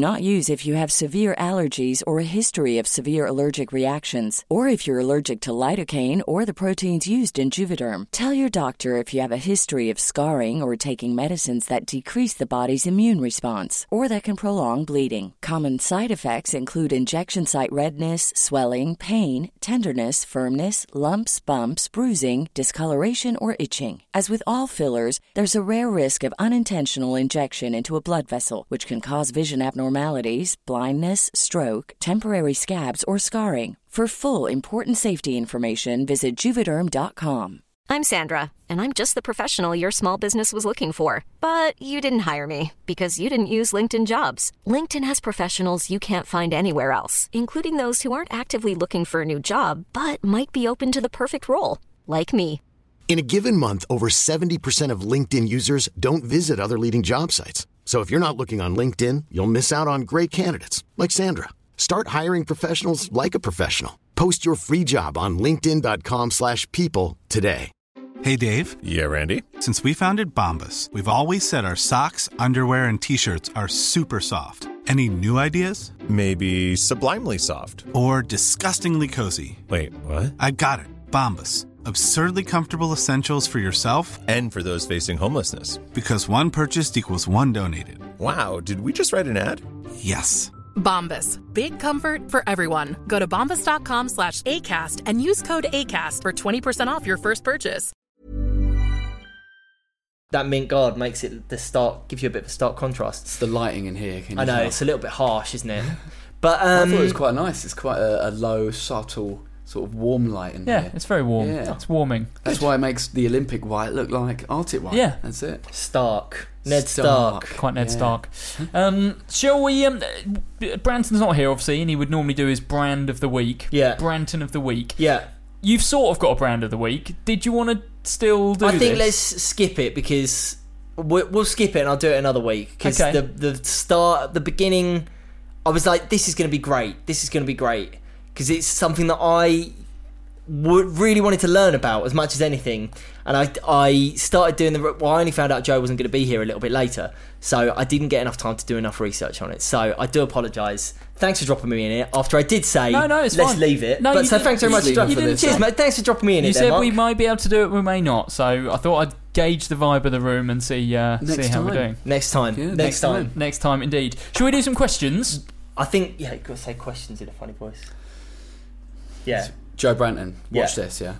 not use if you have severe allergies or a history of severe allergic reactions, or if you're allergic to lidocaine or the proteins used in Juvederm. Tell your doctor if you have a history of scarring or taking medicines that decrease the body's immune response, or that can prolong bleeding. Common side effects include injection site redness, swelling, pain, tenderness, firmness, lumps, bumps, bruising, discoloration, or itching. As with all fillers, there's a rare risk of unintentional injection into a blood vessel, which can cause vision abnormalities, blindness, stroke, temporary scabs, or scarring. For full, important safety information, visit Juvederm dot com. I'm Sandra, and I'm just the professional your small business was looking for. But you didn't hire me because you didn't use LinkedIn Jobs. LinkedIn has professionals you can't find anywhere else, including those who aren't actively looking for a new job, but might be open to the perfect role, like me. In a given month, over seventy percent of LinkedIn users don't visit other leading job sites. So if you're not looking on LinkedIn, you'll miss out on great candidates like Sandra. Start hiring professionals like a professional. Post your free job on linkedin dot com slash people today. Hey, Dave. Yeah, Randy. Since we founded Bombas, we've always said our socks, underwear, and T-shirts are super soft. Any new ideas? Maybe sublimely soft. Or disgustingly cozy. Wait, what? I got it. Bombas. Absurdly comfortable essentials for yourself and for those facing homelessness. Because one purchased equals one donated. Wow, did we just write an ad? Yes. Bombas. Big comfort for everyone. Go to bombas dot com slash ACAST and use code ACAST for twenty percent off your first purchase. That mint guard makes it the stark, gives you a bit of a stark contrast. It's the lighting in here. Can you I know, tell? it's a little bit harsh, isn't it? But um, I thought it was quite nice. It's quite a, a low, subtle, sort of warm light in yeah, here. It's very warm. Yeah. It's warming. That's why it makes the Olympic white look like Arctic white. Yeah. That's it. Stark. Ned Stark. Stark. Quite Ned Yeah. Stark. Um, shall we... Um, Branton's not here, obviously, and he would normally do his brand of the week. Yeah. Branton of the week. Yeah. You've sort of got a brand of the week. Did you want to still do I think this? let's skip it because we'll, we'll skip it and I'll do it another week. Because Okay. the, the start, the beginning, I was like, this is going to be great. This is going to be great. Because it's something that I would really wanted to learn about as much as anything. And I, I started doing the... Well, I only found out Joe wasn't going to be here a little bit later. So I didn't get enough time to do enough research on it. So I do apologise. Thanks for dropping me in it after I did say, No, no, it's let's fine. leave it. No, but you so didn't- thanks very you much. didn't- For, you didn't cheers, say- mate. Thanks for dropping me in You it said then, Mark. we might be able to do it, we may not. So I thought I'd gauge the vibe of the room and see uh, Next see how we're time. doing. Next time. Yeah, next, next time. time. Next time, indeed. Should we do some questions? I think, yeah, you've got to say questions in a funny voice. Yeah. Joe Branton, watch Yeah. this, yeah.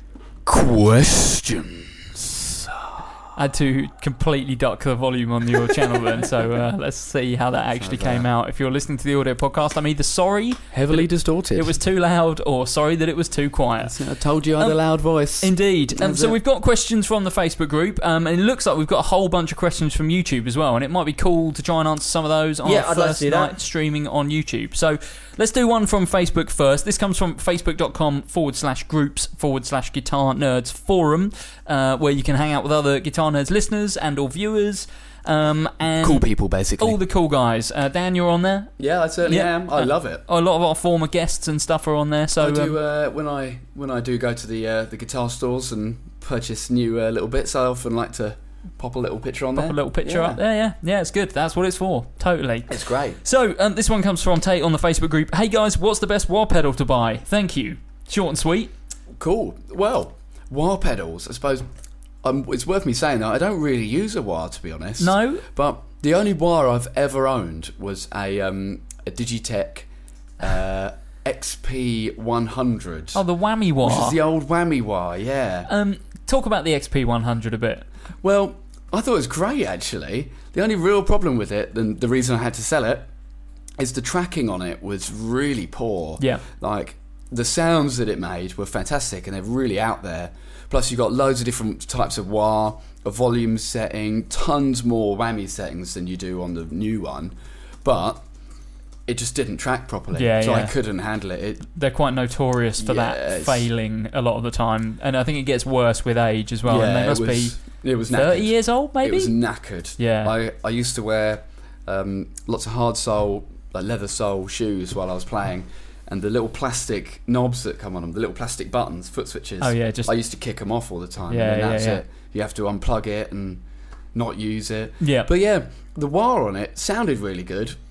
Questions. I had to completely duck the volume on your channel then, so uh, let's see how that actually Sounds came right. out. If you're listening to the audio podcast, I'm either sorry Heavily distorted. it was too loud or sorry that it was too quiet. I told you I had Um, a loud voice. Indeed. Um, That's so it. we've got questions from the Facebook group, um, and it looks like we've got a whole bunch of questions from YouTube as well, and it might be cool to try and answer some of those on Yeah, our I'd like to first do that. night streaming on YouTube. So let's do one from Facebook first. This comes from facebook.com forward slash groups forward slash guitar nerds forum, uh, where you can hang out with other Guitar Nerds listeners and or viewers. Um, and Cool people, basically. all the cool guys. Uh, Dan, you're on there. yeah, I certainly Yeah. am. I love it. A lot of our former guests and stuff are on there. So I do um, uh, when I when I do go to the uh, the guitar stores and purchase new uh, little bits. I often like to pop a little picture on pop there. a little picture Yeah. up there. Yeah, yeah, it's good. That's what it's for. Totally. It's great. So, um, this one comes from Tate on the Facebook group. Hey guys, what's the best wah pedal to buy? Thank you. Short and sweet. Cool. Well, wah pedals. I suppose um, it's worth me saying that I don't really use a wah, to be honest. No? But the only wah I've ever owned was a um, a Digitech uh, X P one hundred. Oh, the whammy wah. Which is the old whammy wah, yeah. Um, talk about the X P one hundred a bit. Well, I thought it was great, actually. The only real problem with it, and the reason I had to sell it, is the tracking on it was really poor. Yeah. Like, the sounds that it made were fantastic, and they're really out there. Plus, you've got loads of different types of wah, a volume setting, tons more whammy settings than you do on the new one. But it just didn't track properly, Yeah, so yeah. I couldn't handle it. it They're quite notorious for that Yes. failing a lot of the time, and I think it gets worse with age as well. yeah, and they must it was, be it was thirty knackered. years old, maybe. It was knackered. Yeah. I, I used to wear um, lots of hard sole, like leather sole shoes while I was playing, and the little plastic knobs that come on them, the little plastic buttons, foot switches. Oh, yeah, just- I used to kick them off all the time. Yeah, and yeah, that's yeah. it. You have to unplug it and not use it. Yeah. But yeah, the wah on it sounded really good.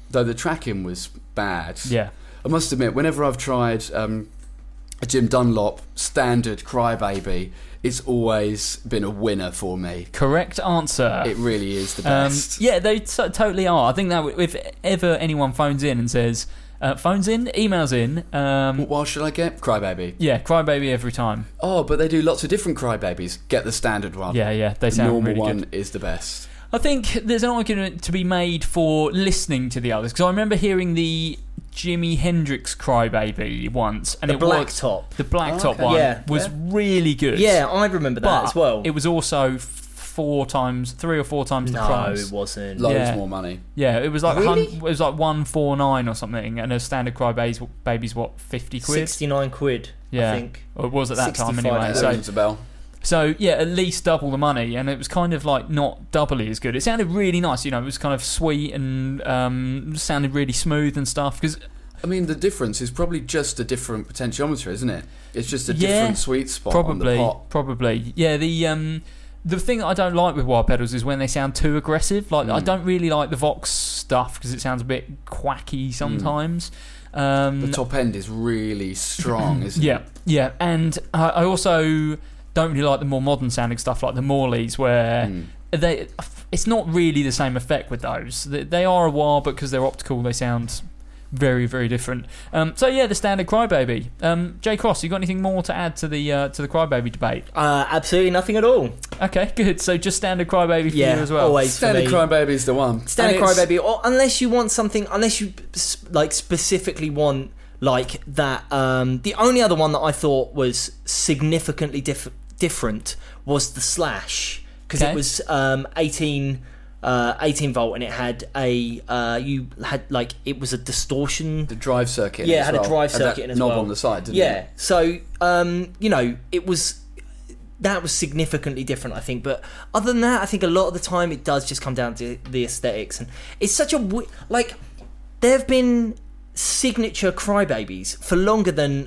though the tracking was bad. Yeah. I must admit, whenever I've tried um, a Jim Dunlop standard Crybaby, it's always been a winner for me. Correct answer. It really is the Um, best. yeah, they t- totally are. I think that if ever anyone phones in and says, uh, phones in, emails in. Um, what should I get? Crybaby. Yeah, Crybaby every time. Oh, but they do lots of different Crybabies. Get the standard one. Yeah, yeah, they the sound normal really one good. is the best. I think there's an argument to be made for listening to the others, because I remember hearing the Jimi Hendrix Crybaby once, and The it black was, top. the black Oh, top okay. one Yeah, was yeah. really good. Yeah, I remember that but as well. It was also f- four times, three or four times the No, price. it wasn't. Loads Yeah. more money. Yeah, it was like Really? hun- it was like one four nine or something, and a standard Crybaby's baby's what fifty quid. sixty-nine quid, Yeah, I think. or it was at that time sixty-five anyway. That So, rings a bell. so yeah, at least double the money, and it was kind of like not doubly as good. It sounded really nice, you know. It was kind of sweet and um, sounded really smooth and stuff. Because I mean, the difference is probably just a different potentiometer, isn't it? It's just a Yeah, different sweet spot probably, on the pot. probably, yeah. The um, the thing that I don't like with wah pedals is when they sound too aggressive. Like I Mm. don't really like the Vox stuff because it sounds a bit quacky sometimes. Um, The top end is really strong, isn't yeah, it? yeah, and I I also don't really like the more modern sounding stuff like the Morleys, where Mm. they it's not really the same effect with those. They, they are a wah, but because they're optical, they sound very, very different. Um, so yeah, the standard Crybaby. Um, Jay Cross, you got anything more to add to the uh, to the Crybaby debate? Uh, absolutely nothing at all. Okay, good. So just standard Crybaby for Yeah, you as well. always. Standard for me. Crybaby is the one. Standard And it's- Crybaby, or unless you want something, unless you s- like specifically want like that. Um, the only other one that I thought was significantly diff- different was the Slash, because Okay. it was um, eighteen. Uh, eighteen volt, and it had a uh, you had like it was a distortion. The drive circuit. Yeah, as it had a well. drive Had that circuit in as knob well. on the side, didn't yeah, it? so um, you know, it was that was significantly different, I think. But other than that, I think a lot of the time it does just come down to the aesthetics, and it's such a w- like there have been signature Crybabies for longer than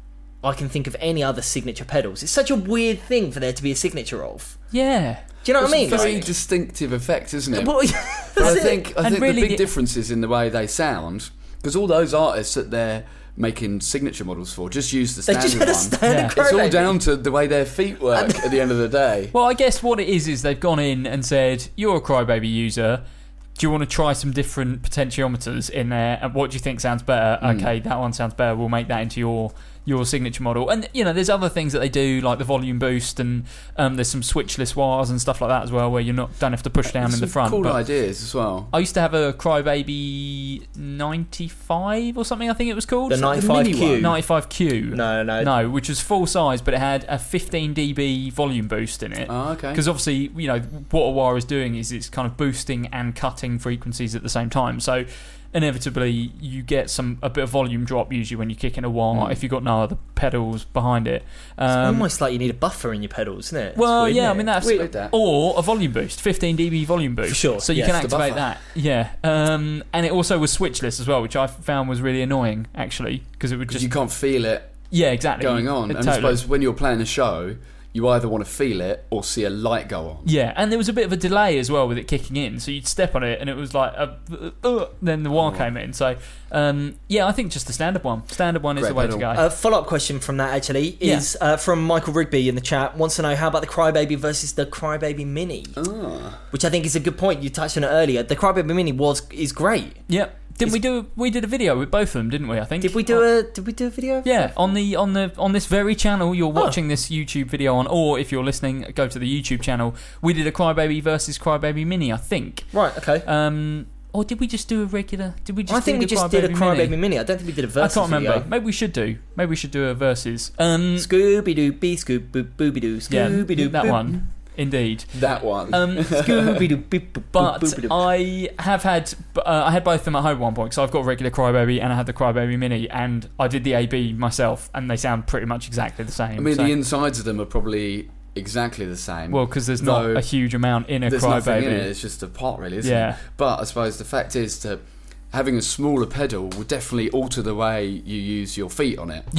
I can think of any other signature pedals. It's such a weird thing for there to be a signature of. Yeah. Do you know what I mean? It's a very Like- distinctive effect, isn't it? Well, But that's I it. think I And think really the big the- difference is in the way they sound, because all those artists that they're making signature models for just use the They standard just had a one. standard Yeah. It's all Crybaby. down to the way their feet work at the end of the day. Well, I guess what it is is they've gone in and said, "You're a Crybaby user. Do you want to try some different potentiometers in there? And what do you think sounds better? Mm. Okay, that one sounds better. We'll make that into your your signature model." And you know, there's other things that they do, like the volume boost, and um, there's some switchless wires and stuff like that as well, where you're not don't have to push down There's in the some front. cool but ideas as well. I used to have a Crybaby ninety-five or something, I think it was called. The ninety-five mini Q. one. ninety-five Q. No, no, No, which was full size, but it had a fifteen decibel volume boost in it. Oh, okay. Because obviously, you know, what a wire is doing is it's kind of boosting and cutting frequencies at the same time. So inevitably, you get some a bit of volume drop usually when you're kicking a wire Mm. if you've got no other pedals behind it. It's Um, almost like you need a buffer in your pedals, isn't it? It's well, weird, yeah, I isn't mean it? that's Weird, that. or a volume boost, fifteen decibel volume boost, For sure, So you yes, can the activate buffer. that, yeah. Um, and it also was switchless as well, which I found was really annoying actually, because it would Because just you can't feel it yeah, exactly going on. It- And totally. I suppose when you're playing a show, you either want to feel it or see a light go on. Yeah, and there was a bit of a delay as well with it kicking in. So you'd step on it, and it was like, a, uh, uh, then the wire Oh. came in. So, um, yeah, I think just the standard one. Standard one is Great the way pedal. to go. A follow-up question from that actually is uh, from Michael Rigby in the chat. Wants to know how about the Crybaby versus the Crybaby Mini, Ah. which I think is a good point. You touched on it earlier. The Crybaby Mini was is great. Yep. Didn't we do? We did a video with both of them, didn't we? I think. Did we do a Did we do a video? of Yeah, that? on the on the on this very channel you're Oh. watching this YouTube video on, or if you're listening, go to the YouTube channel. We did a Crybaby versus Crybaby Mini, I think. Right. Okay. Um, or did we just do a regular? Did we just? I think do we the just did a Crybaby Mini? Mini. I don't think we did a I versus can't remember. video. Maybe we should do. Maybe we should do a versus. Um, Scooby Doo, Bee Scoop, Boop, Booby Doo, yeah, Scooby Doo, that one. Indeed. That one. Um, Scooby Doo, Beep, Boop, But Boop, Boop, Boop. I have had, uh, I had both of them at home at one point. So I've got a regular Crybaby and I had the Crybaby Mini, and I did the A B myself, and they sound pretty much exactly the same. I mean, so, the insides of them are probably exactly the same. well, because there's not though a huge amount in a there's nothing in it. Crybaby. It's just a pot, really, isn't Yeah. it? But I suppose the fact is that having a smaller pedal will definitely alter the way you use your feet on it. Yep.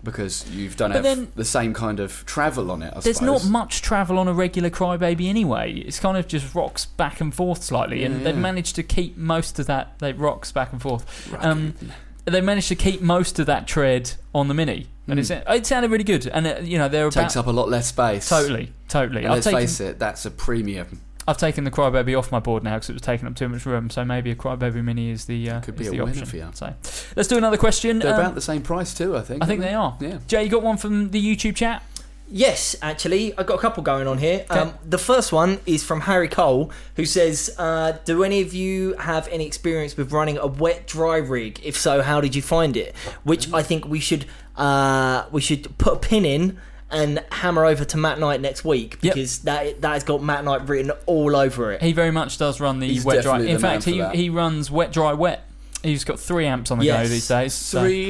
because you've done But have then- the same kind of travel on it, I There's suppose. not much travel on a regular Crybaby anyway. It's kind of just rocks back and forth slightly, and Yeah, they've yeah. managed to keep most of that. They rocks back and forth. Um, they managed to keep most of that tread on the Mini, and Mm. it, it sounded really good. And uh, you know, they're about Takes up a lot less space. totally, totally. And I've let's taken, face it, that's a premium. I've taken the Crybaby off my board now because it was taking up too much room. So maybe a Crybaby Mini is the uh, Could be is a the winner option. for you. So let's do another question. They're Um, about the same price too, I think. I think aren't they are. Yeah. Jay, you got one from the YouTube chat? Yes, actually, I've got a couple going on here. Okay. Um, the first one is from Harry Cole, who says, uh, do any of you have any experience with running a wet dry rig? If so, how did you find it? Which I think we should uh, we should put a pin in and hammer over to Matt Knight next week, Yep. because that that has got Matt Knight written all over it. He very much does run the He's wet dry. definitely In the man fact, for he that. he runs wet dry wet. He's got three amps on the Yes. go these days. so- Three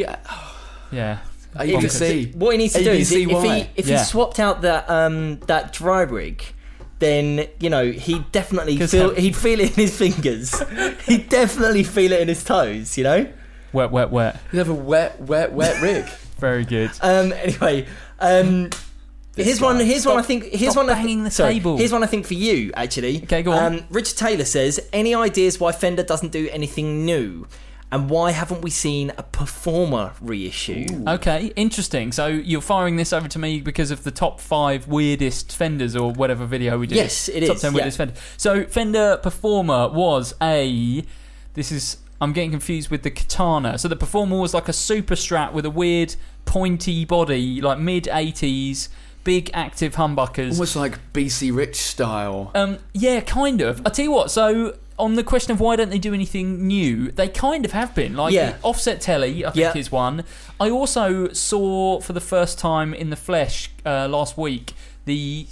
yeah. A B C. What he needs to do is if A B C he Y. if Yeah. he swapped out that um that dry rig, then you know he'd definitely 'Cause feel have- he'd feel it in his fingers. He'd definitely feel it in his toes. You know. Wet, wet, wet. You have a wet, wet, wet rig. Very good. Um. Anyway. Um. This Here's guy. one. Here's one. I Stop- think. Here's stop one. I thi- banging the sorry, table. Here's one. I think for you actually. Okay, go on. Um, Richard Taylor says, "Any ideas why Fender doesn't do anything new, and why haven't we seen a Performer reissue?" Okay, interesting. So you're firing this over to me because of the top five weirdest Fenders or whatever video we did. Yes, it top is, ten yeah. weirdest Fenders. So Fender Performer was a. This is. I'm getting confused with the Katana. So the Performer was like a super strat with a weird pointy body, like mid eighties, big active humbuckers. Almost like B C Rich style. Um, yeah, kind of. I tell you what. So on the question of why don't they do anything new, they kind of have been. Like Yeah. Offset Telly, I think Yeah. is one. I also saw for the first time in the flesh uh, last week the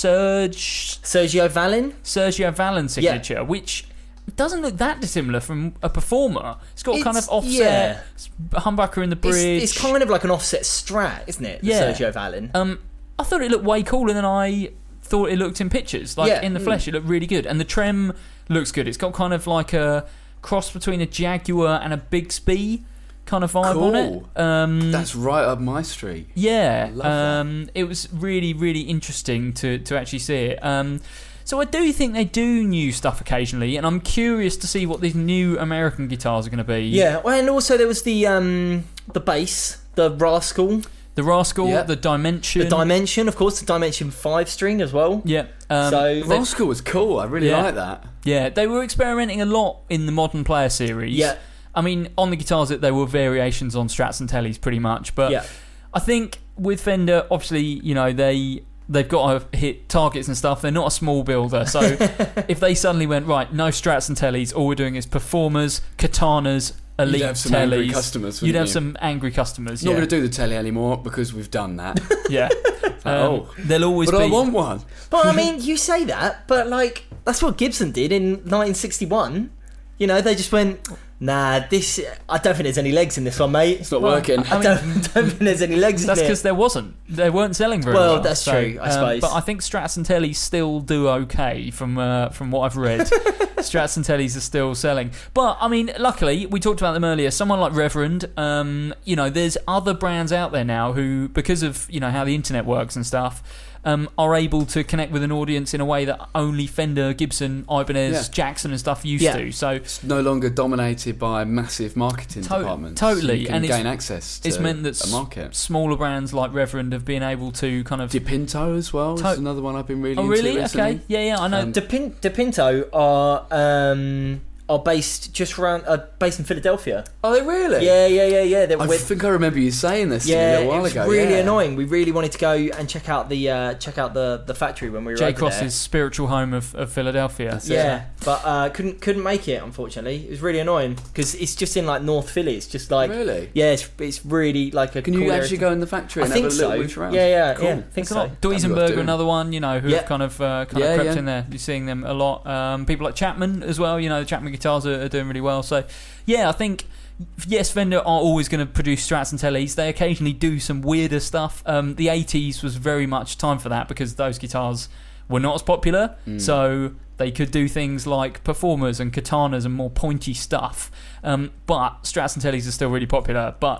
Serge Sergio Valin. Sergio Valin signature, which doesn't look that dissimilar from a Performer. It's got kind It's- of offset yeah. humbucker in the bridge. It's, it's kind of like an offset strat, isn't it? The Yeah. Sergio Valin. Um, I thought it looked way cooler than I thought it looked in pictures. Like Yeah. in the Mm. flesh, it looked really good, and the trem looks good. It's got kind of like a cross between a Jaguar and a Bixby kind of vibe on it. Cool. Um, That's right up my street. yeah, Love that. um, it was really, really interesting to to actually see it. Um, so I do think they do new stuff occasionally, and I'm curious to see what these new American guitars are going to be. Yeah, well, and also there was the um the bass, the Rascal, The Rascal, Yeah. the Dimension, the Dimension, of course, the Dimension five string as well. Yeah. Um, So- The Rascal was cool. I really Yeah. like that. Yeah, they were experimenting a lot in the Modern Player series. Yeah. I mean, on the guitars, there were variations on Strats and Tellys pretty much. But Yeah. I think with Fender, obviously, you know, they, they've got to hit targets and stuff. They're not a small builder. So if they suddenly went, right, no Strats and Tellys, all we're doing is Performers, Katanas, Elite You'd have some Tellys. angry customers, You'd wouldn't have you? some angry customers. Not yeah. going to do the telly anymore because we've done that. Yeah. Um, Oh. There'll always but be. I want one. But I mean, you say that, but like that's what Gibson did in nineteen sixty-one. You know, they just went, nah, this. I don't think there's any legs in this one, mate. It's not Well, working. I, don't, don't think there's any legs That's in because it. there wasn't. They weren't selling very Well, well. that's so, true, I um, suppose. But I think Strats and Tellys still do okay from uh, from what I've read. Strats and Tellys are still selling. But I mean, luckily, we talked about them earlier. Someone like Reverend, um, you know, there's other brands out there now who, because of you know how the internet works and stuff, um, are able to connect with an audience in a way that only Fender, Gibson, Ibanez, Yeah. Jackson, and stuff used Yeah. to. So It's no longer dominated by massive marketing To- departments. totally, You can and it's- gain access to it's meant that a s- market. smaller brands like Reverend have been able to kind of. DePinto as well To- is another one I've been really oh, into really? recently. Okay. Yeah, yeah, I know. Um, DePin- DePinto are um, are based just around uh, based in Philadelphia. Are they really? Yeah, yeah, yeah, yeah. They're I with, think I remember you saying this to me yeah, a while it was ago. really yeah. annoying. We really wanted to go and check out the uh, check out the, the factory when we were Jay over Cross's there. spiritual home of, of Philadelphia. That's it. Yeah, but uh, couldn't couldn't make it, unfortunately. It was really annoying because it's just in like North Philly. It's just like Really? yeah, it's, it's really like a. Can cool you area actually to- go in the factory I and think have a little so. mooch around? Yeah, yeah, Cool. yeah. I think It's a so. lot. That'd be worth Duisenberg, doing. another one, you know, who Yeah. have kind of uh, kind Yeah, of crept yeah. in there. You're seeing them a lot. Um, people like Chapman as well. You know, the Chapman guitars are, are doing really well. So, yeah, I think yes, Fender are always going to produce Strats and Tellys. They occasionally do some weirder stuff. Um, the eighties was very much time for that because those guitars were not as popular. Mm. So they could do things like Performers and Katanas and more pointy stuff. Um, but Strats and Tellys are still really popular. But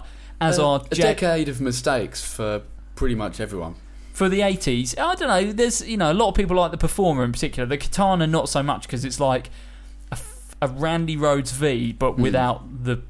as Uh, are a Jack. decade of mistakes for pretty much everyone. For the eighties, I don't know, there's, you know, a lot of people like the Performer in particular. The Katana, not so much, because it's like a, a Randy Rhoads V, but Mm. without the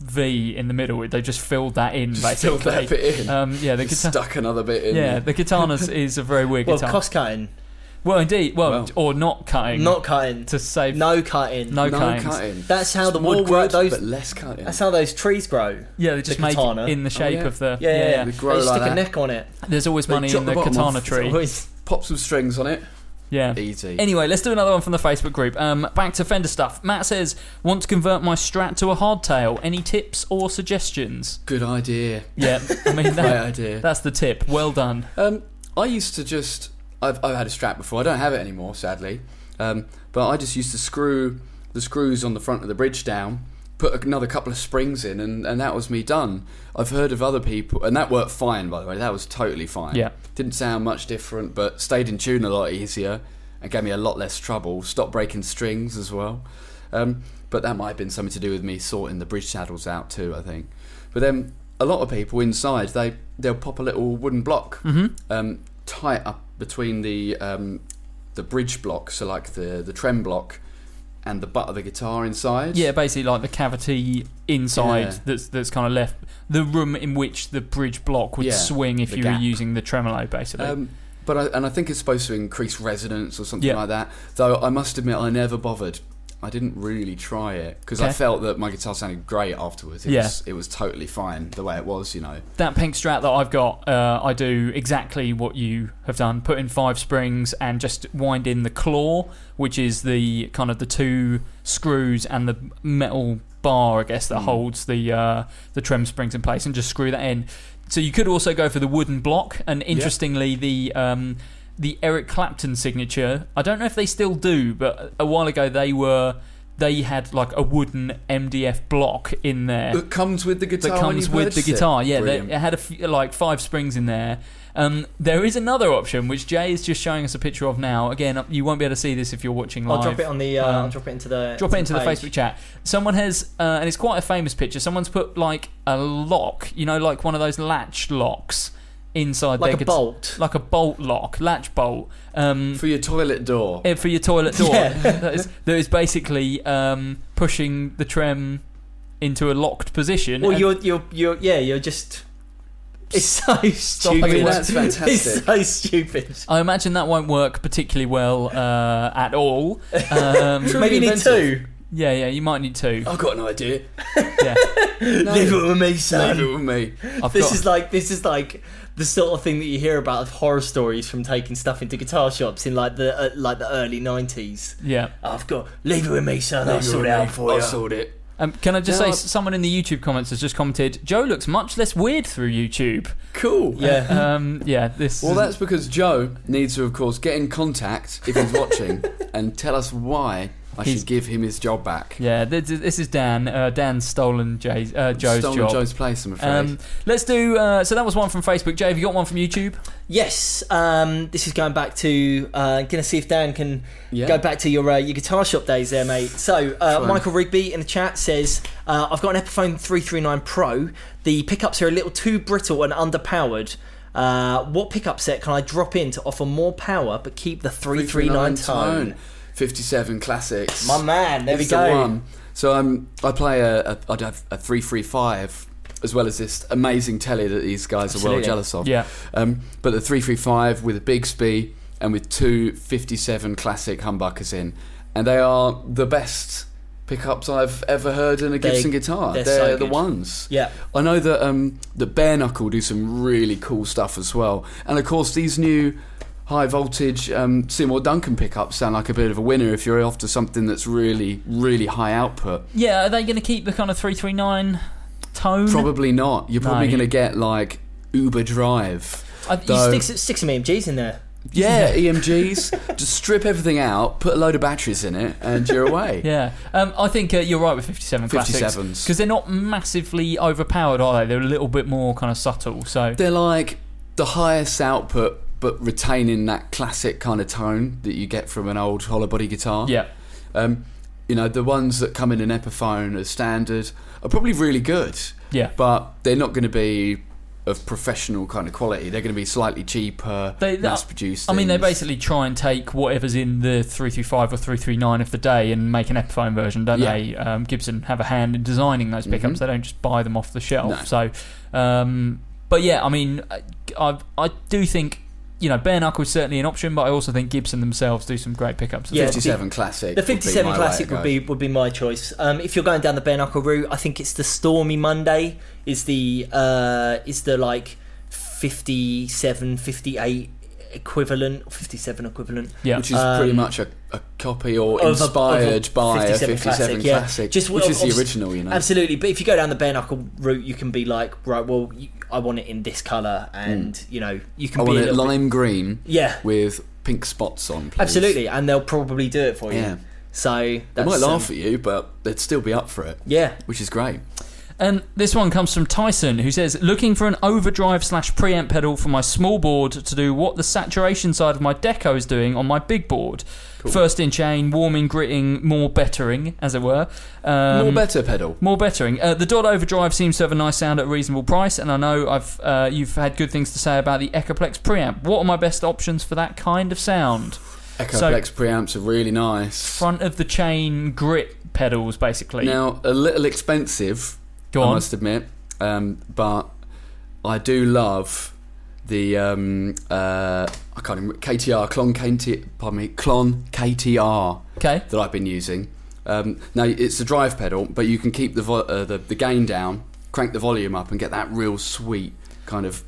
V in the middle. They just filled that in, Just basically. filled that bit in. Um, yeah, the Just Katana. stuck another bit in. Yeah, there. the Katana is a very weird Well, guitar. cost cutting. Well, indeed. Well, Well. or not cutting. Not cutting. To save. No cutting. No, No cuttings. cutting. That's how It's the more wood grows. Those, but less cutting. that's how those trees grow. Yeah, they just The make katana. it in the shape yeah. of the. Yeah, yeah, yeah. They grow They like stick a that. neck on it. There's always They money chop in the the bottom katana off. It's tree. always- Pop some strings on it. Yeah. Easy. Anyway, let's do another one from the Facebook group. Um, back to Fender stuff. Matt says, want to convert my Strat to a hardtail. Any tips or suggestions? Good idea. Yeah, I mean, Great that, idea. that's the tip. Well done. Um, I used to just. I've, I've had a Strat before. I don't have it anymore, sadly. Um, but I just used to screw the screws on the front of the bridge down, put another couple of springs in, and, and that was me done. I've heard of other people, and that worked fine, by the way. That was totally fine. Yeah. Didn't sound much different, but stayed in tune a lot easier and gave me a lot less trouble. Stopped breaking strings as well. Um, but that might have been something to do with me sorting the bridge saddles out too, I think. But then a lot of people inside, they, they'll pop a little wooden block Mm-hmm. um, tight up between the um, the bridge block, so like the, the trem block and the butt of the guitar inside. Yeah, basically like the cavity inside Yeah. that's that's kind of left. The room in which the bridge block would Yeah, swing if the you gap. were using the tremolo, basically. Um, but I, and I think it's supposed to increase resonance or something Yeah. like that. Though I must admit, I never bothered. I didn't really try it because I Okay. felt that my guitar sounded great afterwards. It Yeah. was, it was totally fine the way it was, you know. That pink Strat that I've got, uh, I do exactly what you have done. Put in five springs and just wind in the claw, which is the kind of the two screws and the metal bar, I guess, that Mm. holds the uh, the trem springs in place, and just screw that in. So you could also go for the wooden block, and interestingly, the um, the Eric Clapton signature, I don't know if they still do, but a while ago they were they had like a wooden M D F block in there That comes with the guitar. that when comes you with the purchase it. guitar. Yeah, they, Brilliant. it had a few, like five springs in there. Um, there is another option which Jay is just showing us a picture of now. Again, you won't be able to see this if you're watching live. I'll drop it on the. Uh, Um, I'll drop it into the. Drop it into the page. Facebook chat. Someone has, uh, and it's quite a famous picture. Someone's put like a lock, you know, like one of those latch locks inside Like their a guitar- bolt. like a bolt lock, latch bolt. Um, For your toilet door. eh, for your toilet door. Yeah. that, is, that is basically um, pushing the trem into a locked position. Well, and- you're you're you're yeah, you're just. It's so stupid. I mean, that's fantastic. It's so stupid. I imagine that won't work particularly well uh, at all. Um, Maybe you need inventive. two. yeah, yeah, you might need two. I've got an idea. Yeah, Leave it with me, son. Leave it with me. I've This got. is like this is like the sort of thing that you hear about of horror stories from taking stuff into guitar shops in like the uh, like the early nineties. yeah. I've got leave it with me, son. I'll Leave it sort with it out me. for I'll you. sort it. Um, can I just No, say, I- someone in the YouTube comments has just commented, Joe looks much less weird through YouTube. Cool. Yeah. Um, yeah, this. Well, is- that's because Joe needs to, of course, get in contact if he's watching and tell us why I He's- should give him his job back. yeah. This, this is Dan. Uh, Dan's stolen Jay's, uh, Joe's Stolen job. Joe's place, I'm afraid. Um, let's do. Uh, so that was one from Facebook. Jay, have you got one from YouTube? Yes, um, this is going back to. Uh, gonna see if Dan can Yeah. go back to your uh, your guitar shop days there, mate. So uh, Try. Michael Rigby in the chat says, uh, "I've got an Epiphone three thirty-nine Pro. The pickups are a little too brittle and underpowered. Uh, what pickup set can I drop in to offer more power but keep the three thirty-nine tone?" fifty-seven Classics. My man, there It's we go. The one. So um, I play a, a, I have a three thirty-five as well as this amazing telly that these guys are well Absolutely. jealous of. Yeah. Um, but the three thirty-five with a Bigsby and with two fifty-seven Classic humbuckers in. And they are the best pickups I've ever heard in a They- Gibson guitar. they're They're, so the good. ones. Yeah. I know that um, that Bare Knuckle do some really cool stuff as well. And of course these new high voltage um, Seymour Duncan pickups sound like a bit of a winner if you're after something that's really, really high output. Yeah. Are they going to keep the kind of three three nine tone? Probably not. You're probably No. going to get like Uber Drive. I, you Though- stick, stick some E M Gs in there. Yeah, E M Gs. Just strip everything out, put a load of batteries in it, and you're away. Yeah, um, I think uh, you're right with fifty-seven Classics. fifty-sevens. Because they're not massively overpowered, are they? They're a little bit more kind of subtle. So They're like the highest output, but retaining that classic kind of tone that you get from an old hollow body guitar. yeah, Um, you know, the ones that come in an Epiphone as standard are probably really good. Yeah. But they're not going to be of professional kind of quality. They're going to be slightly cheaper, They- mass-produced I mean, they things. basically try and take whatever's in the three thirty-five or three thirty-nine of the day and make an Epiphone version, don't Yeah. they? Um, Gibson have a hand in designing those pickups. Mhm. They don't just buy them off the shelf. No. So, um, but yeah, I mean, I I do think, you know, bare knuckle is certainly an option, but I also think Gibson themselves do some great pickups. Yeah, fifty-seven Classic. The would be fifty-seven my way Classic to would go. be would be my choice. Um, if you're going down the bare knuckle route, I think it's the Stormy Monday is the uh, is the like fifty-seven, fifty-eight equivalent, fifty-seven equivalent. Yeah. Which is pretty Um, much a, a copy or of a- inspired of a by a fifty-seven fifty-seven yeah. Classic, Just which is the obviously- original, you know. Absolutely, but if you go down the bare knuckle route, you can be like, right, well, you, I want it in this colour, and Mm. you know, you can I be want a it little lime bit, green yeah, with pink spots on, please. absolutely, and they'll probably do it for you. Yeah. So They that's, might laugh um, at you, but they'd still be up for it. Yeah. Which is great. And this one comes from Tyson, who says, looking for an overdrive slash preamp pedal for my small board to do what the saturation side of my deco is doing on my big board. Cool. First in chain, warming, gritting, more bettering, as it were. Um, More better pedal. More bettering. Uh, the Dot Overdrive seems to have a nice sound at a reasonable price, and I know I've uh, you've had good things to say about the Echoplex preamp. What are my best options for that kind of sound? Echoplex preamps are really nice. Front of the chain grit pedals, basically. Now, a little expensive, Go I on. must admit, um, but I do love the um, uh, I can't remember, K T R Klon K T pardon me Klon K T R Okay. that I've been using. Um, now it's a drive pedal, but you can keep the, vo- uh, the the gain down, crank the volume up, and get that real sweet kind of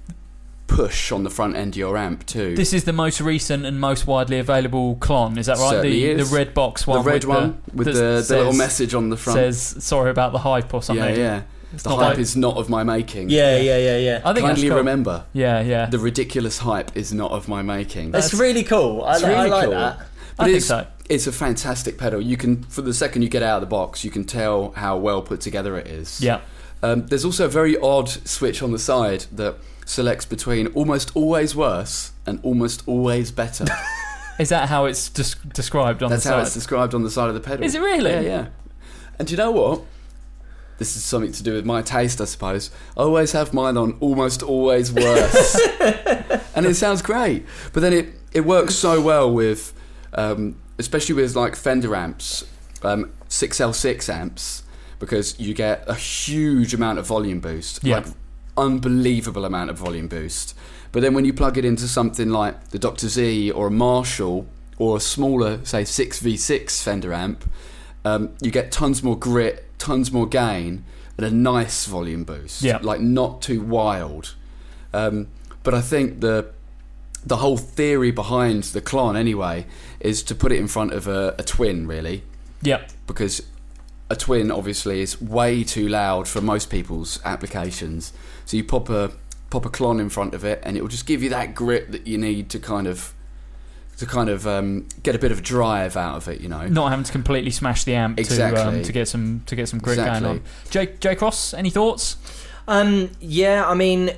push on the front end of your amp too. This is the most recent and most widely available Klon, is that right? Certainly the is. the red box one. the red with one the, with that the, the says- little message on the front. Says sorry about the hype or something. yeah, yeah. It's The not hype like- is not of my making. Yeah, yeah, yeah, yeah. I think that's Kindly cool. remember, Yeah, yeah. the ridiculous hype is not of my making. That's really cool. I, It's li- I really like cool. that. But I think it's, so. It's a fantastic pedal. You can, for the second you get out of the box, you can tell how well put together it is. Yeah. Um, there's also a very odd switch on the side that selects between almost always worse and almost always better. Is that how it's des- described on That's the how side? it's described on the side of the pedal. Is it really? Yeah, yeah. And do you know what? This is something to do with my taste, I suppose. I always have mine on almost always worse. And it sounds great. But then it, it works so well with, um, especially with like Fender amps, um, six L six amps, because you get a huge amount of volume boost. Yeah. Like, unbelievable amount of volume boost. But then when you plug it into something like the Doctor Z or a Marshall or a smaller, say, six V six Fender amp, um, you get tons more grit, tons more gain, and a nice volume boost. Yeah. Like, not too wild. Um, but I think the the whole theory behind the Klon, anyway, is to put it in front of a, a twin, really. Yeah. Because a twin, obviously, is way too loud for most people's applications. So you pop a pop a Klon in front of it, and it will just give you that grit that you need to kind of to kind of um, get a bit of drive out of it, you know. Not having to completely smash the amp Exactly. to um, to get some to get some grit Exactly. going on. Jay, Jay Cross, any thoughts? Um, yeah, I mean,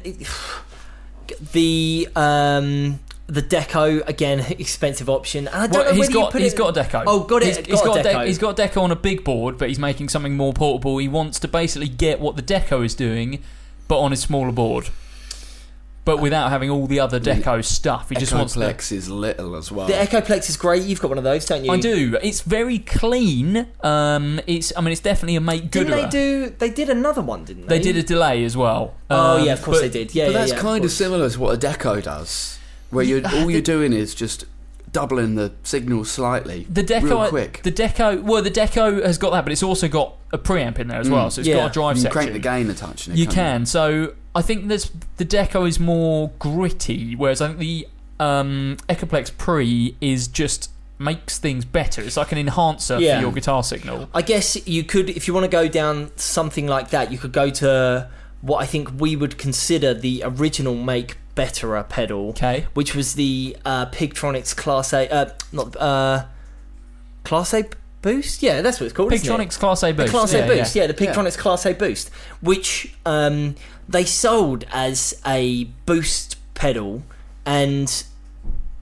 the um, the Deco again, expensive option. And I don't Well, know he's whether you got put he's it, got a deco. Oh, got it. He's, got he's got a a dec- Deco. he's got a deco on a big board, but he's making something more portable. He wants to basically get what the deco is doing, but on his smaller board. But without having all the other deco stuff, he just wants to. Echoplex is little as well. The Echoplex is great. You've got one of those, don't you? I do. It's very clean. Um, it's. I mean, it's definitely a make Didn't gooder. they do? They did another one, didn't they? They did a delay as well. Oh Um, yeah, of course but- they did. Yeah, but yeah, that's yeah, of kind of course. similar to what a Deco does, where you're, all you're doing is just doubling the signal slightly, The deco, real quick. the deco, well, the deco has got that, but it's also got a preamp in there as well, Mm. so it's Yeah. got a drive you can section. crank the gain a touch. In it, You can't can. So I think there's the deco is more gritty, whereas I think the um, Echoplex Pre is just makes things better. It's like an enhancer Yeah. for your guitar signal. I guess you could, if you want to go down something like that, you could go to what I think we would consider the original make betterer pedal, Okay. which was the uh, Pigtronics Class A, uh, not uh, Class A Boost. Yeah, that's what it's called. isn't it? Pigtronics Class A The Boost. Class yeah, A Boost, yeah, yeah. the Pigtronics Class A Boost, which um, they sold as a boost pedal, and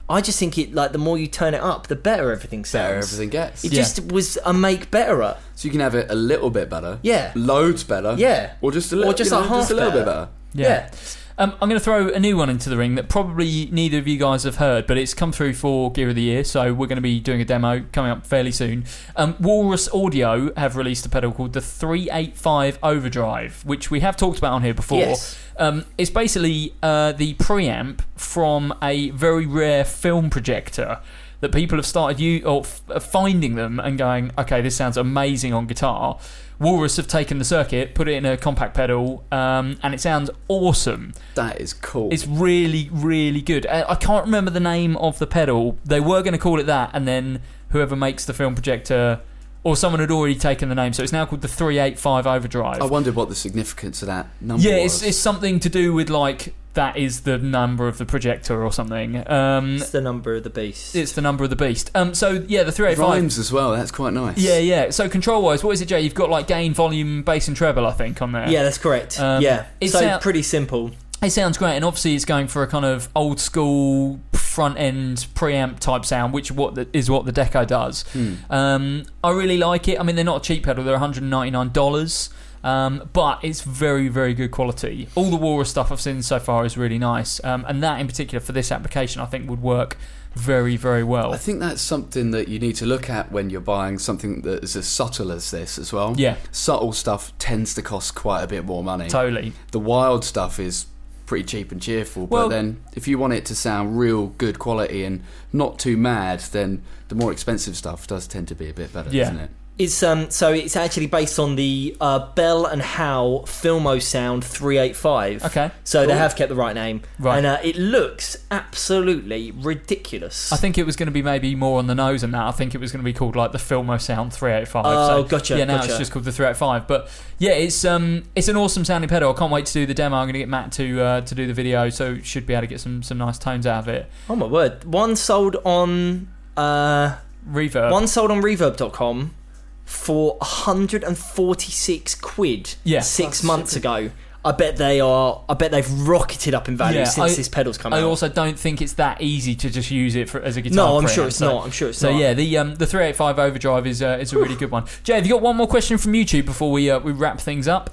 I just think it like the more you turn it up, the better everything sounds. Better everything gets. It Yeah. just was a make betterer. So you can have it a little bit better. Yeah. Loads better. Yeah. Or just a little, Or just you know, like half just a little bit better. better. Yeah. Um, I'm going to throw a new one into the ring that probably neither of you guys have heard, but it's come through for Gear of the Year, so we're going to be doing a demo coming up fairly soon. Um, Walrus Audio have released a pedal called the three eighty-five Overdrive, which we have talked about on here before. Yes. Um, it's basically uh, the preamp from a very rare film projector that people have started u- or f- finding them and going, okay, this sounds amazing on guitar. Walrus have taken the circuit, put it in a compact pedal, um, and it sounds awesome. That is cool. It's really, really good. I, I can't remember the name of the pedal. They were going to call it that, and then whoever makes the film projector, or someone had already taken the name, so it's now called the three eighty-five Overdrive. I wondered what the significance of that number yeah, was. it's, it's something to do with, like, that is the number of the projector or something. Um, It's the number of the beast. it's the number of the beast. Um, so, yeah, the three eighty-five... Rhymes as well, that's quite nice. Yeah, yeah. So control-wise, what is it, Jay? You've got, like, gain, volume, bass and treble, I think, on there. Yeah, that's correct. Um, yeah. it's So sound- pretty simple. It sounds great, and obviously it's going for a kind of old school front end preamp type sound, which what the, is what the Deco does. Hmm. Um, I really like it. I mean, they're not a cheap pedal; they're one hundred ninety-nine dollars, um, but it's very, very good quality. All the Walrus stuff I've seen so far is really nice, um, and that in particular for this application, I think would work very, very well. I think that's something that you need to look at when you're buying something that is as subtle as this as well. Yeah. Subtle stuff tends to cost quite a bit more money. Totally. The wild stuff is pretty cheap and cheerful, Well- but then if you want it to sound real good quality and not too mad, then the more expensive stuff does tend to be a bit better, Yeah. doesn't it? It's um so it's actually based on the uh, Bell and Howell Filmo Sound three eighty-five. Okay. So they Cool. have kept the right name. Right. And uh, it looks absolutely ridiculous. I think it was going to be maybe more on the nose than that. I think it was going to be called like the Filmo Sound three eighty-five. Oh, so, gotcha, Yeah, now gotcha. it's just called the three eighty-five. But yeah, it's um, it's an awesome sounding pedal. I can't wait to do the demo. I'm going to get Matt to uh, to do the video, so should be able to get some some nice tones out of it. Oh my word. One sold on uh Reverb. one sold on reverb dot com for one hundred forty-six quid Yeah. six That's months ago. I bet they are I bet they've rocketed up in value Yeah, since I- this pedal's come I out. also don't think it's that easy to just use it for, as a guitar. No, I'm preamp, sure it's so- not. I'm sure it's so not. yeah, the um, the three eighty-five Overdrive is uh, is a really good one. Jay, have you got one more question from YouTube before we uh, we wrap things up?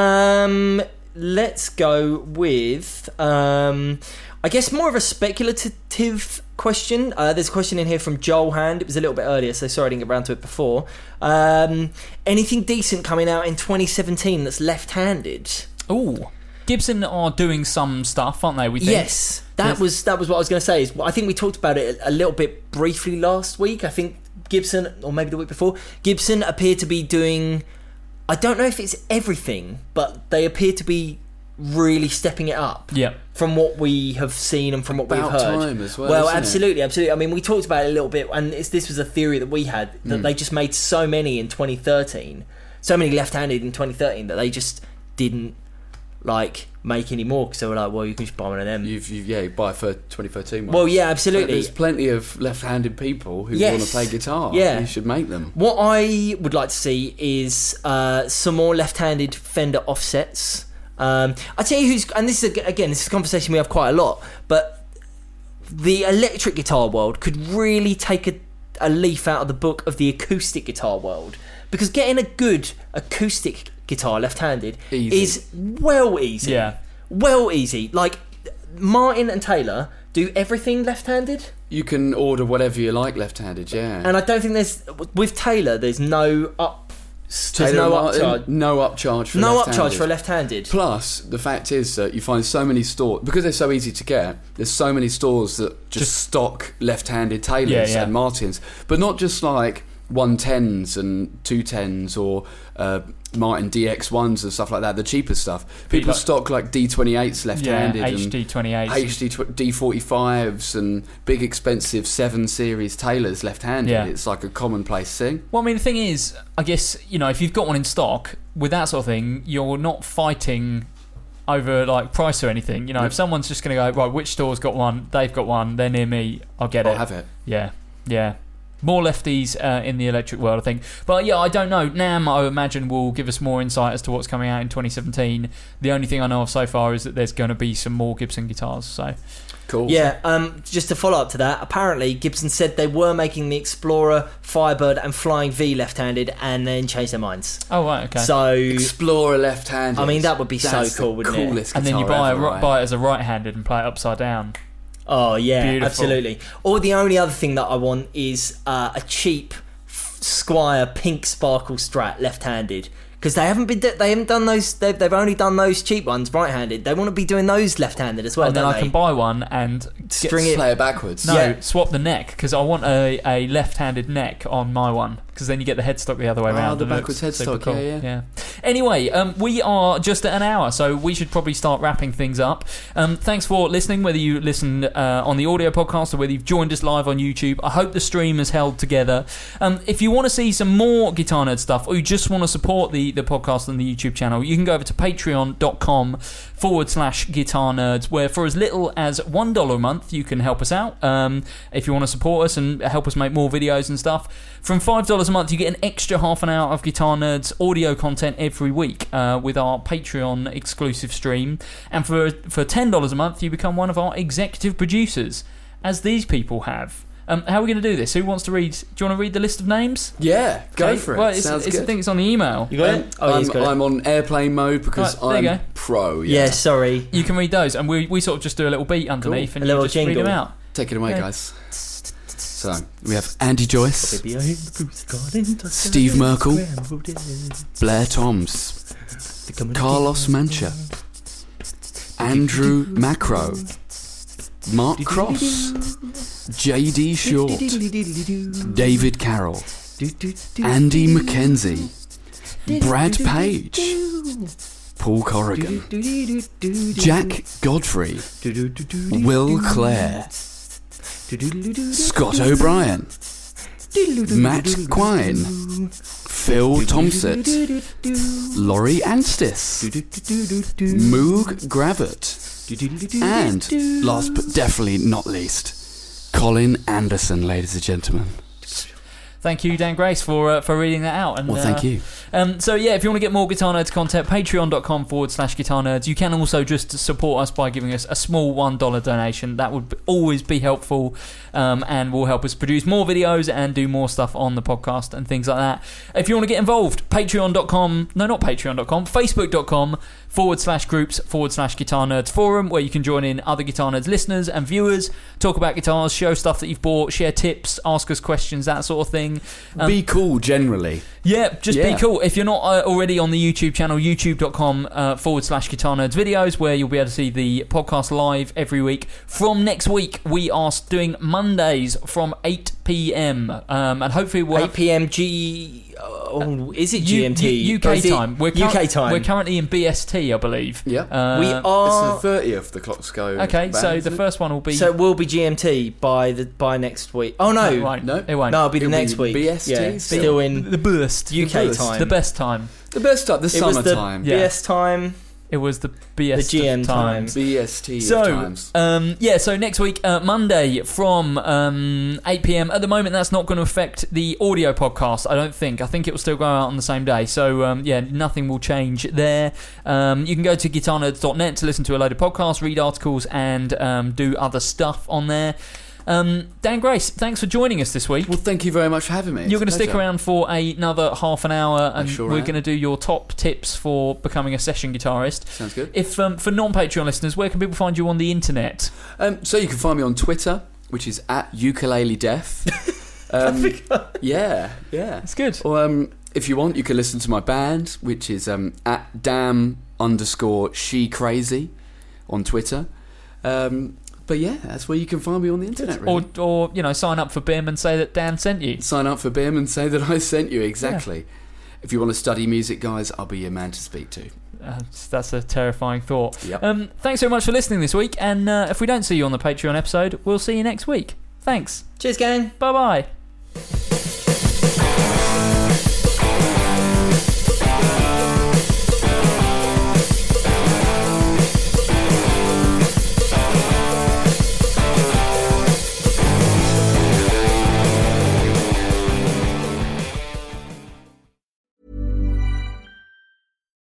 Um, let's go with um, I guess more of a speculative question. Uh, there's a question in here from Joel Hand. It was a little bit earlier, so sorry I didn't get around to it before. Um, anything decent coming out in twenty seventeen that's left-handed? Ooh, Gibson are doing some stuff, aren't they? We think. Yes, that Yes. was that was what I was going to say. Is I think we talked about it a, a little bit briefly last week. I think Gibson, or maybe the week before, Gibson appear to be doing. I don't know if it's everything, but they appear to be really stepping it up. Yeah. From what we have seen and from what About we've heard. time as well, Well, isn't it? absolutely, absolutely. I mean, we talked about it a little bit, and it's, this was a theory that we had that Mm. they just made so many in twenty thirteen, so many left-handed in twenty thirteen that they just didn't like make any more because they were like, well, you can just buy one of them. You've, you've yeah, you buy for twenty thirteen one. Well, yeah, absolutely. There's plenty of left-handed people who Yes. want to play guitar. Yeah. You should make them. What I would like to see is uh, some more left-handed Fender offsets. Um, I tell you who's, and this is a, again, this is a conversation we have quite a lot, but the electric guitar world could really take a, a leaf out of the book of the acoustic guitar world, because getting a good acoustic guitar left-handed Easy. is well easy. Yeah. Well easy. Like Martin and Taylor do everything left-handed. You can order whatever you like left-handed, yeah. And I don't think there's with Taylor. There's no up. There's Taylor no Martin, upcharge. no upcharge for No left-handed. upcharge for a left-handed. Plus, the fact is that you find so many stores, because they're so easy to get, there's so many stores that just, Just- stock left-handed Taylors Yeah, yeah. and Martins, but not just like one tens and two tens or uh, Martin D X ones and stuff like that, the cheaper stuff. People like- stock like D twenty-eights left-handed Yeah, and H D twenty-eight. H D D forty-fives and big expensive seven series Taylors left-handed. Yeah. It's like a commonplace thing. Well, I mean, the thing is, I guess, you know, if you've got one in stock, with that sort of thing, you're not fighting over, like, price or anything. You know, Yep. if someone's just going to go, right, which store's got one, they've got one, they're near me, I'll get I'll it. have it. Yeah, yeah. More lefties uh, in the electric world, I think. But yeah, I don't know. NAMM, I imagine, will give us more insight as to what's coming out in twenty seventeen. The only thing I know of so far is that there's going to be some more Gibson guitars. So cool. Yeah, um, just to follow up to that, apparently Gibson said they were making the Explorer, Firebird and Flying V left-handed and then changed their minds. Oh, right, okay. So Explorer left-handed. I mean, that would be That's so cool, wouldn't it? coolest And then you guitar buy, ever, a, right? buy it as a right-handed and play it upside down. Oh yeah, Beautiful. absolutely. Or the only other thing that I want is uh, a cheap Squire pink sparkle Strat left-handed, because they haven't been they haven't done those. They've, they've only done those cheap ones right-handed. They want to be doing those left-handed as well. And then don't I they? can buy one and String get, it. Play it backwards. No, Yeah. swap the neck, because I want a, a left-handed neck on my one, because then you get the headstock the other way Oh, around. the and it backwards looks super headstock, cool. yeah, yeah. Anyway, um, we are just at an hour, so we should probably start wrapping things up. Um, thanks for listening, whether you listened uh, on the audio podcast or whether you've joined us live on YouTube. I hope the stream has held together. Um, if you want to see some more Guitar Nerd stuff, or you just want to support the, the podcast and the YouTube channel, you can go over to patreon.com forward slash guitar nerds, where for as little as one dollar a month you can help us out. Um, if you want to support us and help us make more videos and stuff, from five dollars a month you get an extra half an hour of Guitar Nerds audio content every week uh, with our Patreon exclusive stream. And for for ten dollars a month you become one of our executive producers, as these people have. Um, how are we going to do this? Who wants to read? Do you want to read the list of names? Yeah, go Okay. for it. Well, it's, Sounds it's, I good. think it's on the email. You got Um, it? Oh, I'm, he's got it. I'm on airplane mode because Right, there you I'm go. pro. Yeah. Yeah, sorry. You can read those, and we we sort of just do a little beat underneath, Cool. and A you little just read jingle. them out. Take it away, Yeah. guys. So we have Andy Joyce, Steve Merkel, Blair Toms, Carlos Mancha, Andrew Macro, Mark Cross, J D Short, David Carroll, Andy McKenzie, Brad Page, Paul Corrigan, Jack Godfrey, Will Clare, Scott O'Brien, Matt Quine, Phil Thompson, Laurie Anstis, Moog Gravett, and last but definitely not least, Colin Anderson, ladies and gentlemen. Thank you, Dan Grace, for uh, for reading that out. And, Well, thank uh, you. Um, so yeah, if you want to get more Guitar Nerds content, patreon.com forward slash guitar nerds. You can also just support us by giving us a small one dollar donation. That would always be helpful, um, and will help us produce more videos and do more stuff on the podcast and things like that. If you want to get involved, patreon.com, no, not patreon.com, facebook.com forward slash groups forward slash guitar nerds forum, where you can join in other Guitar Nerds listeners and viewers, talk about guitars, show stuff that you've bought, share tips, ask us questions, that sort of thing. Um, Be cool generally. Yeah, just Yeah. be cool. If you're not uh, already on the YouTube channel, youtube.com uh, forward slash guitar nerds videos, where you'll be able to see the podcast live every week. From next week, we are doing Mondays from eight p.m. Um, and hopefully we'll eight p.m. G. Oh, is it G M T? U- Or UK is it time. We're U K cur- time. We're currently in B S T, I believe. Yeah. Uh, we are. It's the thirtieth, the clocks go. Okay, back, so isn't the it? first one will be. So it will be G M T by the by next week. Oh no, No, right. No. It won't. no, it'll be the It'll next be week. B S T yeah, still. still in the best. U K The best. time. The best time. The best time, the It was the summertime. B S time. It was the B S The G M time. time. B S T So, of times. um, yeah, so next week, uh, Monday from um, eight p.m. At the moment, that's not going to affect the audio podcast, I don't think. I think it will still go out on the same day. So, um, yeah, nothing will change there. Um, you can go to guitar nerds dot net to listen to a load of podcasts, read articles, and um, do other stuff on there. Um, Dan Grace, thanks for joining us this week. Well, thank you very much for having me. You're going to It's a stick pleasure. around for another half an hour, and sure we're am. going to do your top tips for becoming a session guitarist. Sounds good. If um, for non-Patreon listeners, where can people find you on the internet? Um, so you can find me on Twitter, which is at ukulele death. Um, yeah, yeah. That's good. Or um, if you want, you can listen to my band, which is um, at dam underscore she crazy on Twitter. Um, but yeah, that's where you can find me on the internet. Really. Or, or you know, sign up for B I M and say that Dan sent you. Sign up for B I M and say that I sent you, exactly. If you want to study music, guys, I'll be your man to speak to. Uh, that's a terrifying thought. Yep. Um, thanks so much for listening this week, and uh, if we don't see you on the Patreon episode, we'll see you next week. Thanks. Cheers, gang. Bye bye.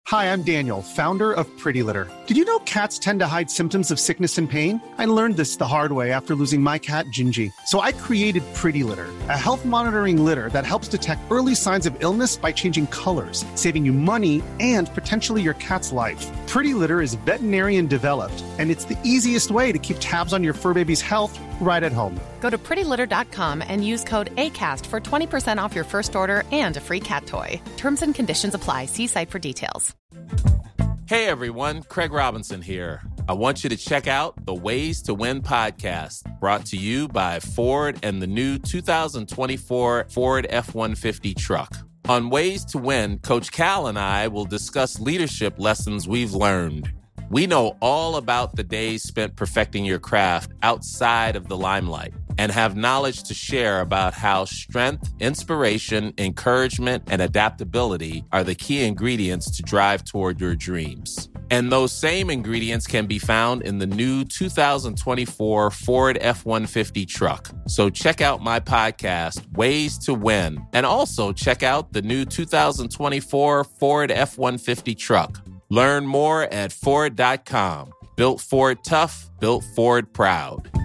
Hi, I'm Daniel, founder of Pretty Litter. Did you know cats tend to hide symptoms of sickness and pain? I learned this the hard way after losing my cat, Gingy. So I created Pretty Litter, a health monitoring litter that helps detect early signs of illness by changing colors, saving you money and potentially your cat's life. Pretty Litter is veterinarian developed, and it's the easiest way to keep tabs on your fur baby's health right at home. Go to pretty litter dot com and use code ACAST for twenty percent off your first order and a free cat toy. Terms and conditions apply. See site for details. Hey everyone, Craig Robinson here. I want you to check out the Ways to Win podcast, brought to you by Ford and the new two thousand twenty-four Ford F one fifty truck. On Ways to Win, Coach Cal and I will discuss leadership lessons we've learned. We know all about the days spent perfecting your craft outside of the limelight and have knowledge to share about how strength, inspiration, encouragement, and adaptability are the key ingredients to drive toward your dreams. And those same ingredients can be found in the new two thousand twenty-four Ford F one fifty truck. So check out my podcast, Ways to Win, and also check out the new two thousand twenty-four Ford F one fifty truck. Learn more at Ford dot com. Built Ford tough, built Ford proud.